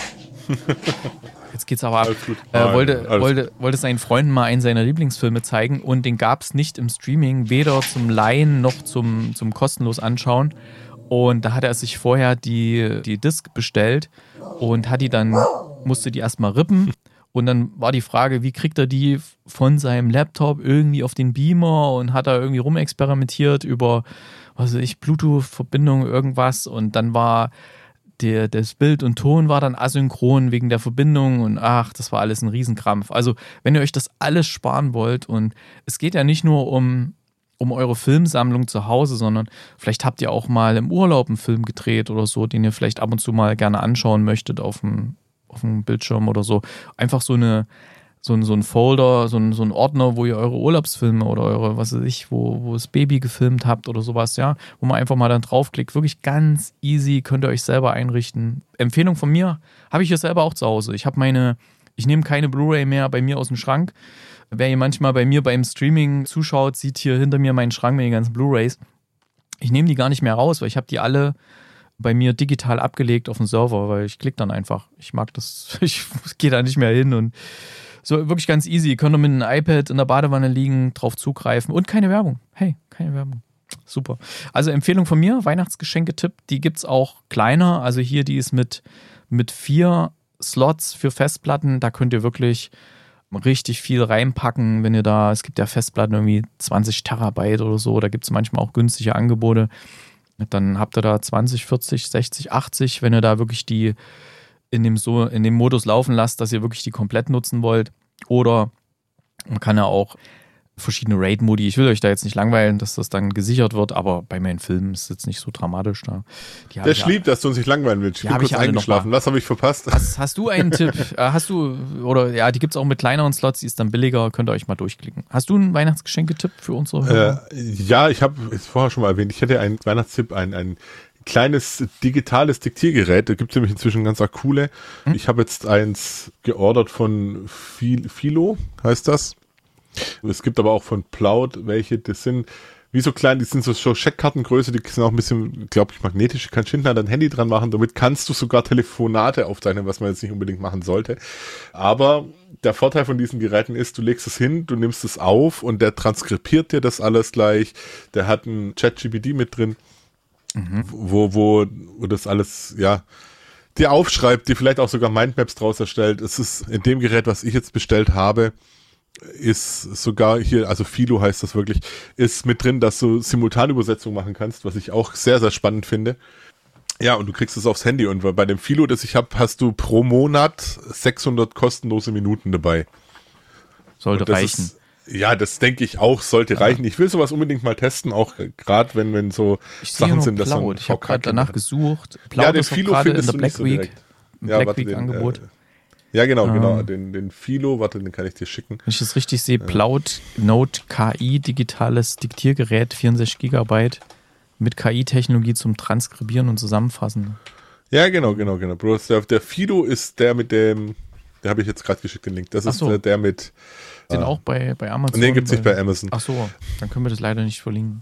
Jetzt geht's aber ab. Äh, wollte, wollte, wollte seinen Freunden mal einen seiner Lieblingsfilme zeigen und den gab es nicht im Streaming, weder zum Leihen noch zum, zum kostenlos anschauen. Und da hat er sich vorher die, die Disc bestellt und hat die dann, musste die erstmal rippen. Und dann war die Frage, wie kriegt er die von seinem Laptop irgendwie auf den Beamer und hat da irgendwie rumexperimentiert über, was weiß ich, Bluetooth-Verbindung, irgendwas. Und dann war der, das Bild und Ton war dann asynchron wegen der Verbindung und ach, das war alles ein Riesenkrampf. Also wenn ihr euch das alles sparen wollt und es geht ja nicht nur um, um eure Filmsammlung zu Hause, sondern vielleicht habt ihr auch mal im Urlaub einen Film gedreht oder so, den ihr vielleicht ab und zu mal gerne anschauen möchtet auf dem auf dem Bildschirm oder so. Einfach so eine so ein, so ein Folder, so ein, so ein Ordner, wo ihr eure Urlaubsfilme oder eure, was weiß ich, wo, wo das Baby gefilmt habt oder sowas, ja, wo man einfach mal dann draufklickt. Wirklich ganz easy, könnt ihr euch selber einrichten. Empfehlung von mir, habe ich hier selber auch zu Hause. Ich habe meine, ich nehme keine Blu-ray mehr bei mir aus dem Schrank. Wer ihr manchmal bei mir beim Streaming zuschaut, sieht hier hinter mir meinen Schrank mit den ganzen Blu-rays. Ich nehme die gar nicht mehr raus, weil ich habe die alle bei mir digital abgelegt auf den Server, weil ich klicke dann einfach. Ich mag das, ich gehe da nicht mehr hin und so wirklich ganz easy. Ihr könnt mit einem iPad in der Badewanne liegen, drauf zugreifen und keine Werbung. Hey, keine Werbung. Super. Also Empfehlung von mir, Weihnachtsgeschenke-Tipp, die gibt's auch kleiner. Also hier, die ist mit, mit vier Slots für Festplatten. Da könnt ihr wirklich richtig viel reinpacken, wenn ihr da, es gibt ja Festplatten irgendwie zwanzig Terabyte oder so, da gibt es manchmal auch günstige Angebote. Dann habt ihr da zwanzig, vierzig, sechzig, achtzig, wenn ihr da wirklich die in dem, so, in dem Modus laufen lasst, dass ihr wirklich die komplett nutzen wollt. Oder man kann ja auch verschiedene RAID-Modi, ich will euch da jetzt nicht langweilen, dass das dann gesichert wird, aber bei meinen Filmen ist es jetzt nicht so dramatisch da. Die Der schlieb, dass du uns nicht langweilen willst. Ich bin kurz eingeschlafen. Was habe ich verpasst? Hast, hast du einen Tipp? Hast du, oder ja, die gibt es auch mit kleineren Slots, die ist dann billiger, könnt ihr euch mal durchklicken. Hast du einen Weihnachtsgeschenke-Tipp für unsere Hörer? Äh, ja, ich habe es vorher schon mal erwähnt, ich hätte einen Weihnachtstipp, ein, ein kleines digitales Diktiergerät, da gibt es nämlich inzwischen ganz auch coole. Hm? Ich habe jetzt eins geordert von Philo, heißt das. Es gibt aber auch von Plaud welche, das sind wie so klein, die sind so, so Scheckkartengröße, die sind auch ein bisschen, glaube ich, magnetisch, du kannst hinten an dein Handy dran machen, damit kannst du sogar Telefonate aufzeichnen, was man jetzt nicht unbedingt machen sollte. Aber der Vorteil von diesen Geräten ist, du legst es hin, du nimmst es auf und der transkribiert dir das alles gleich, der hat ein ChatGPT mit drin, mhm. wo, wo, wo das alles, ja, dir aufschreibt, dir vielleicht auch sogar Mindmaps draus erstellt. Es ist in dem Gerät, was ich jetzt bestellt habe, ist sogar hier, also Philo heißt das wirklich, ist mit drin, dass du Simultanübersetzung machen kannst, was ich auch sehr, sehr spannend finde. Ja, und du kriegst es aufs Handy und bei dem Philo, das ich habe, hast du pro Monat sechshundert kostenlose Minuten dabei. Sollte reichen. Ist, ja, das denke ich auch, sollte ja. reichen. Ich will sowas unbedingt mal testen, auch gerade wenn, wenn so ich Sachen sind, dass man Ich habe gerade danach gesucht. Plaud ja, den Philo findest in der du Black nicht so Week, direkt. Im ja, Black warte, Week den, Angebot. Äh, Ja, genau, ähm, genau. Den, den Philo, warte, den kann ich dir schicken. Wenn ich das richtig sehe, Plaud Note K I, digitales Diktiergerät, vierundsechzig Gigabyte mit K I-Technologie zum Transkribieren und Zusammenfassen. Ja, genau, genau, genau. Bro, der, der Philo ist der mit dem, der habe ich jetzt gerade geschickt, den Link. Das Ach ist so. der, der mit. Den äh, auch bei, bei Amazon? Den gibt es nicht bei Amazon. Ach so, dann können wir das leider nicht verlinken.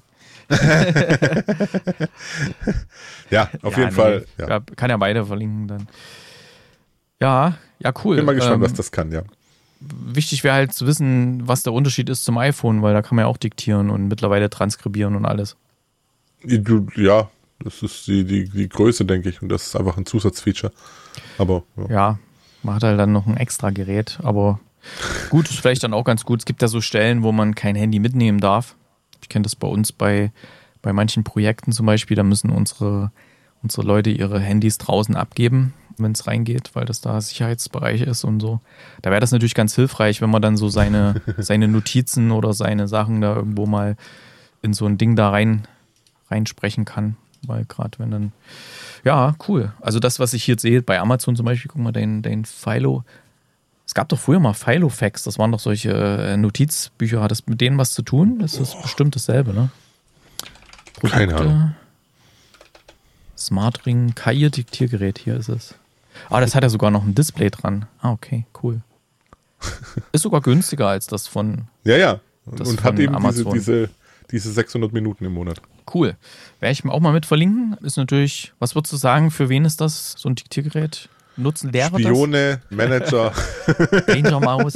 ja, auf ja, jeden nee, Fall. Ja. Ja, kann ja beide verlinken dann. Ja, ja, cool. Bin mal gespannt, ähm, was das kann, ja. Wichtig wäre halt zu wissen, was der Unterschied ist zum iPhone, weil da kann man ja auch diktieren und mittlerweile transkribieren und alles. Du, ja, das ist die, die, die Größe, denke ich, und das ist einfach ein Zusatzfeature. Aber ja, ja man hat halt dann noch ein extra Gerät, aber gut, ist vielleicht dann auch ganz gut. Es gibt ja so Stellen, wo man kein Handy mitnehmen darf. Ich kenne das bei uns bei, bei manchen Projekten zum Beispiel, da müssen unsere, unsere Leute ihre Handys draußen abgeben, wenn es reingeht, weil das da Sicherheitsbereich ist und so. Da wäre das natürlich ganz hilfreich, wenn man dann so seine, seine Notizen oder seine Sachen da irgendwo mal in so ein Ding da rein reinsprechen kann. Weil gerade wenn dann, ja, cool. Also das, was ich hier sehe, bei Amazon zum Beispiel, guck mal, den, den Philo. Es gab doch früher mal Philo-Facts, das waren doch solche äh, Notizbücher. Hat das mit denen was zu tun? Das ist bestimmt dasselbe, ne? Produkte, Keine Ahnung. Smart Ring, K I-Diktiergerät, hier ist es. Ah, das hat ja sogar noch ein Display dran. Ah, okay, cool. Ist sogar günstiger als das von Ja, ja. das Und von hat eben diese, Amazon. diese, diese sechshundert Minuten im Monat. Cool. Werde ich mir auch mal mit verlinken. Ist natürlich, was würdest du sagen, für wen ist das, so ein Diktiergerät? Nutzen Lehrer Spione, Manager. das? Danger Maus.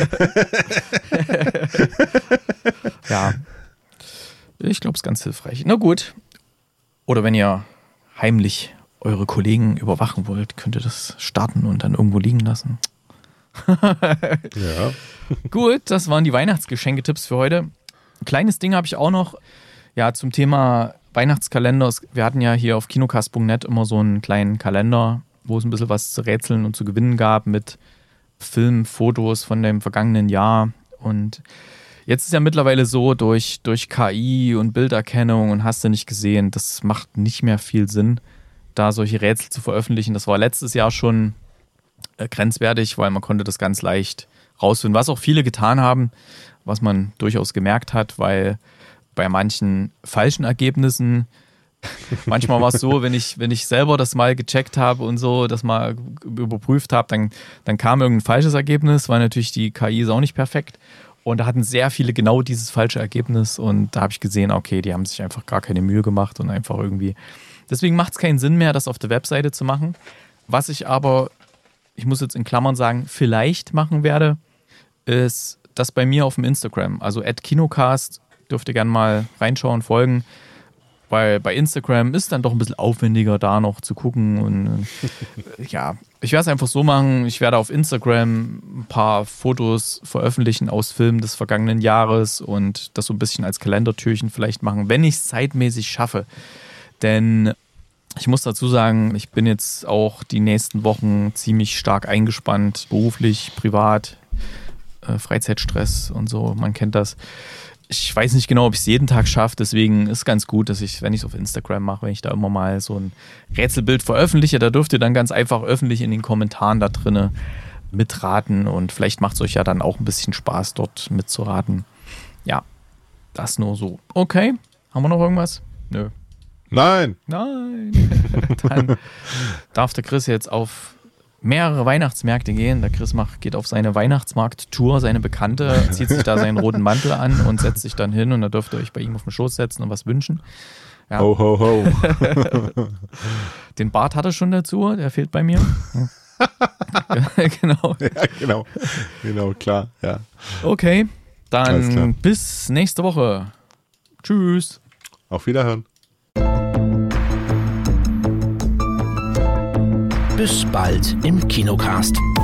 Ja. Ich glaube, es ist ganz hilfreich. Na gut. Oder wenn ihr heimlich eure Kollegen überwachen wollt, könnt ihr das starten und dann irgendwo liegen lassen. Ja. Gut, das waren die Weihnachtsgeschenketipps für heute. Ein kleines Ding habe ich auch noch. Ja, zum Thema Weihnachtskalender. Wir hatten ja hier auf kinocast punkt net immer so einen kleinen Kalender, wo es ein bisschen was zu rätseln und zu gewinnen gab mit Filmen, Fotos von dem vergangenen Jahr. Und jetzt ist ja mittlerweile so, durch, durch K I und Bilderkennung und hast du nicht gesehen, das macht nicht mehr viel Sinn, da solche Rätsel zu veröffentlichen. Das war letztes Jahr schon äh, grenzwertig, weil man konnte das ganz leicht rausfinden. Was auch viele getan haben, was man durchaus gemerkt hat, weil bei manchen falschen Ergebnissen, manchmal war es so, wenn ich, wenn ich selber das mal gecheckt habe und so, das mal überprüft habe, dann, dann kam irgendein falsches Ergebnis, weil natürlich die K I ist auch nicht perfekt. Und da hatten sehr viele genau dieses falsche Ergebnis und da habe ich gesehen, okay, die haben sich einfach gar keine Mühe gemacht und einfach irgendwie. Deswegen macht es keinen Sinn mehr, das auf der Webseite zu machen. Was ich aber, ich muss jetzt in Klammern sagen, vielleicht machen werde, ist das bei mir auf dem Instagram, also at kinocast. Dürft ihr gerne mal reinschauen, folgen, weil bei Instagram ist dann doch ein bisschen aufwendiger, da noch zu gucken und ja, ich werde es einfach so machen, ich werde auf Instagram ein paar Fotos veröffentlichen aus Filmen des vergangenen Jahres und das so ein bisschen als Kalendertürchen vielleicht machen, wenn ich es zeitmäßig schaffe, denn ich muss dazu sagen, ich bin jetzt auch die nächsten Wochen ziemlich stark eingespannt, beruflich, privat, äh, Freizeitstress und so, man kennt das. Ich weiß nicht genau, ob ich es jeden Tag schaffe, deswegen ist es ganz gut, dass ich, wenn ich es auf Instagram mache, wenn ich da immer mal so ein Rätselbild veröffentliche, da dürft ihr dann ganz einfach öffentlich in den Kommentaren da drinnen mitraten und vielleicht macht es euch ja dann auch ein bisschen Spaß, dort mitzuraten. Ja, das nur so. Okay, haben wir noch irgendwas? Nö. Nein. Nein. Dann darf der Chris jetzt auf mehrere Weihnachtsmärkte gehen. Der Chris macht, geht auf seine Weihnachtsmarkt-Tour, seine Bekannte, zieht sich da seinen roten Mantel an und setzt sich dann hin und da dürft ihr euch bei ihm auf den Schoß setzen und was wünschen. Ja. Ho, ho, ho. Den Bart hat er schon dazu, der fehlt bei mir. Genau. Ja, genau. Genau, klar. Ja. Okay, Alles klar. dann bis nächste Woche. Tschüss. Auf Wiederhören. Bis bald im Kinocast.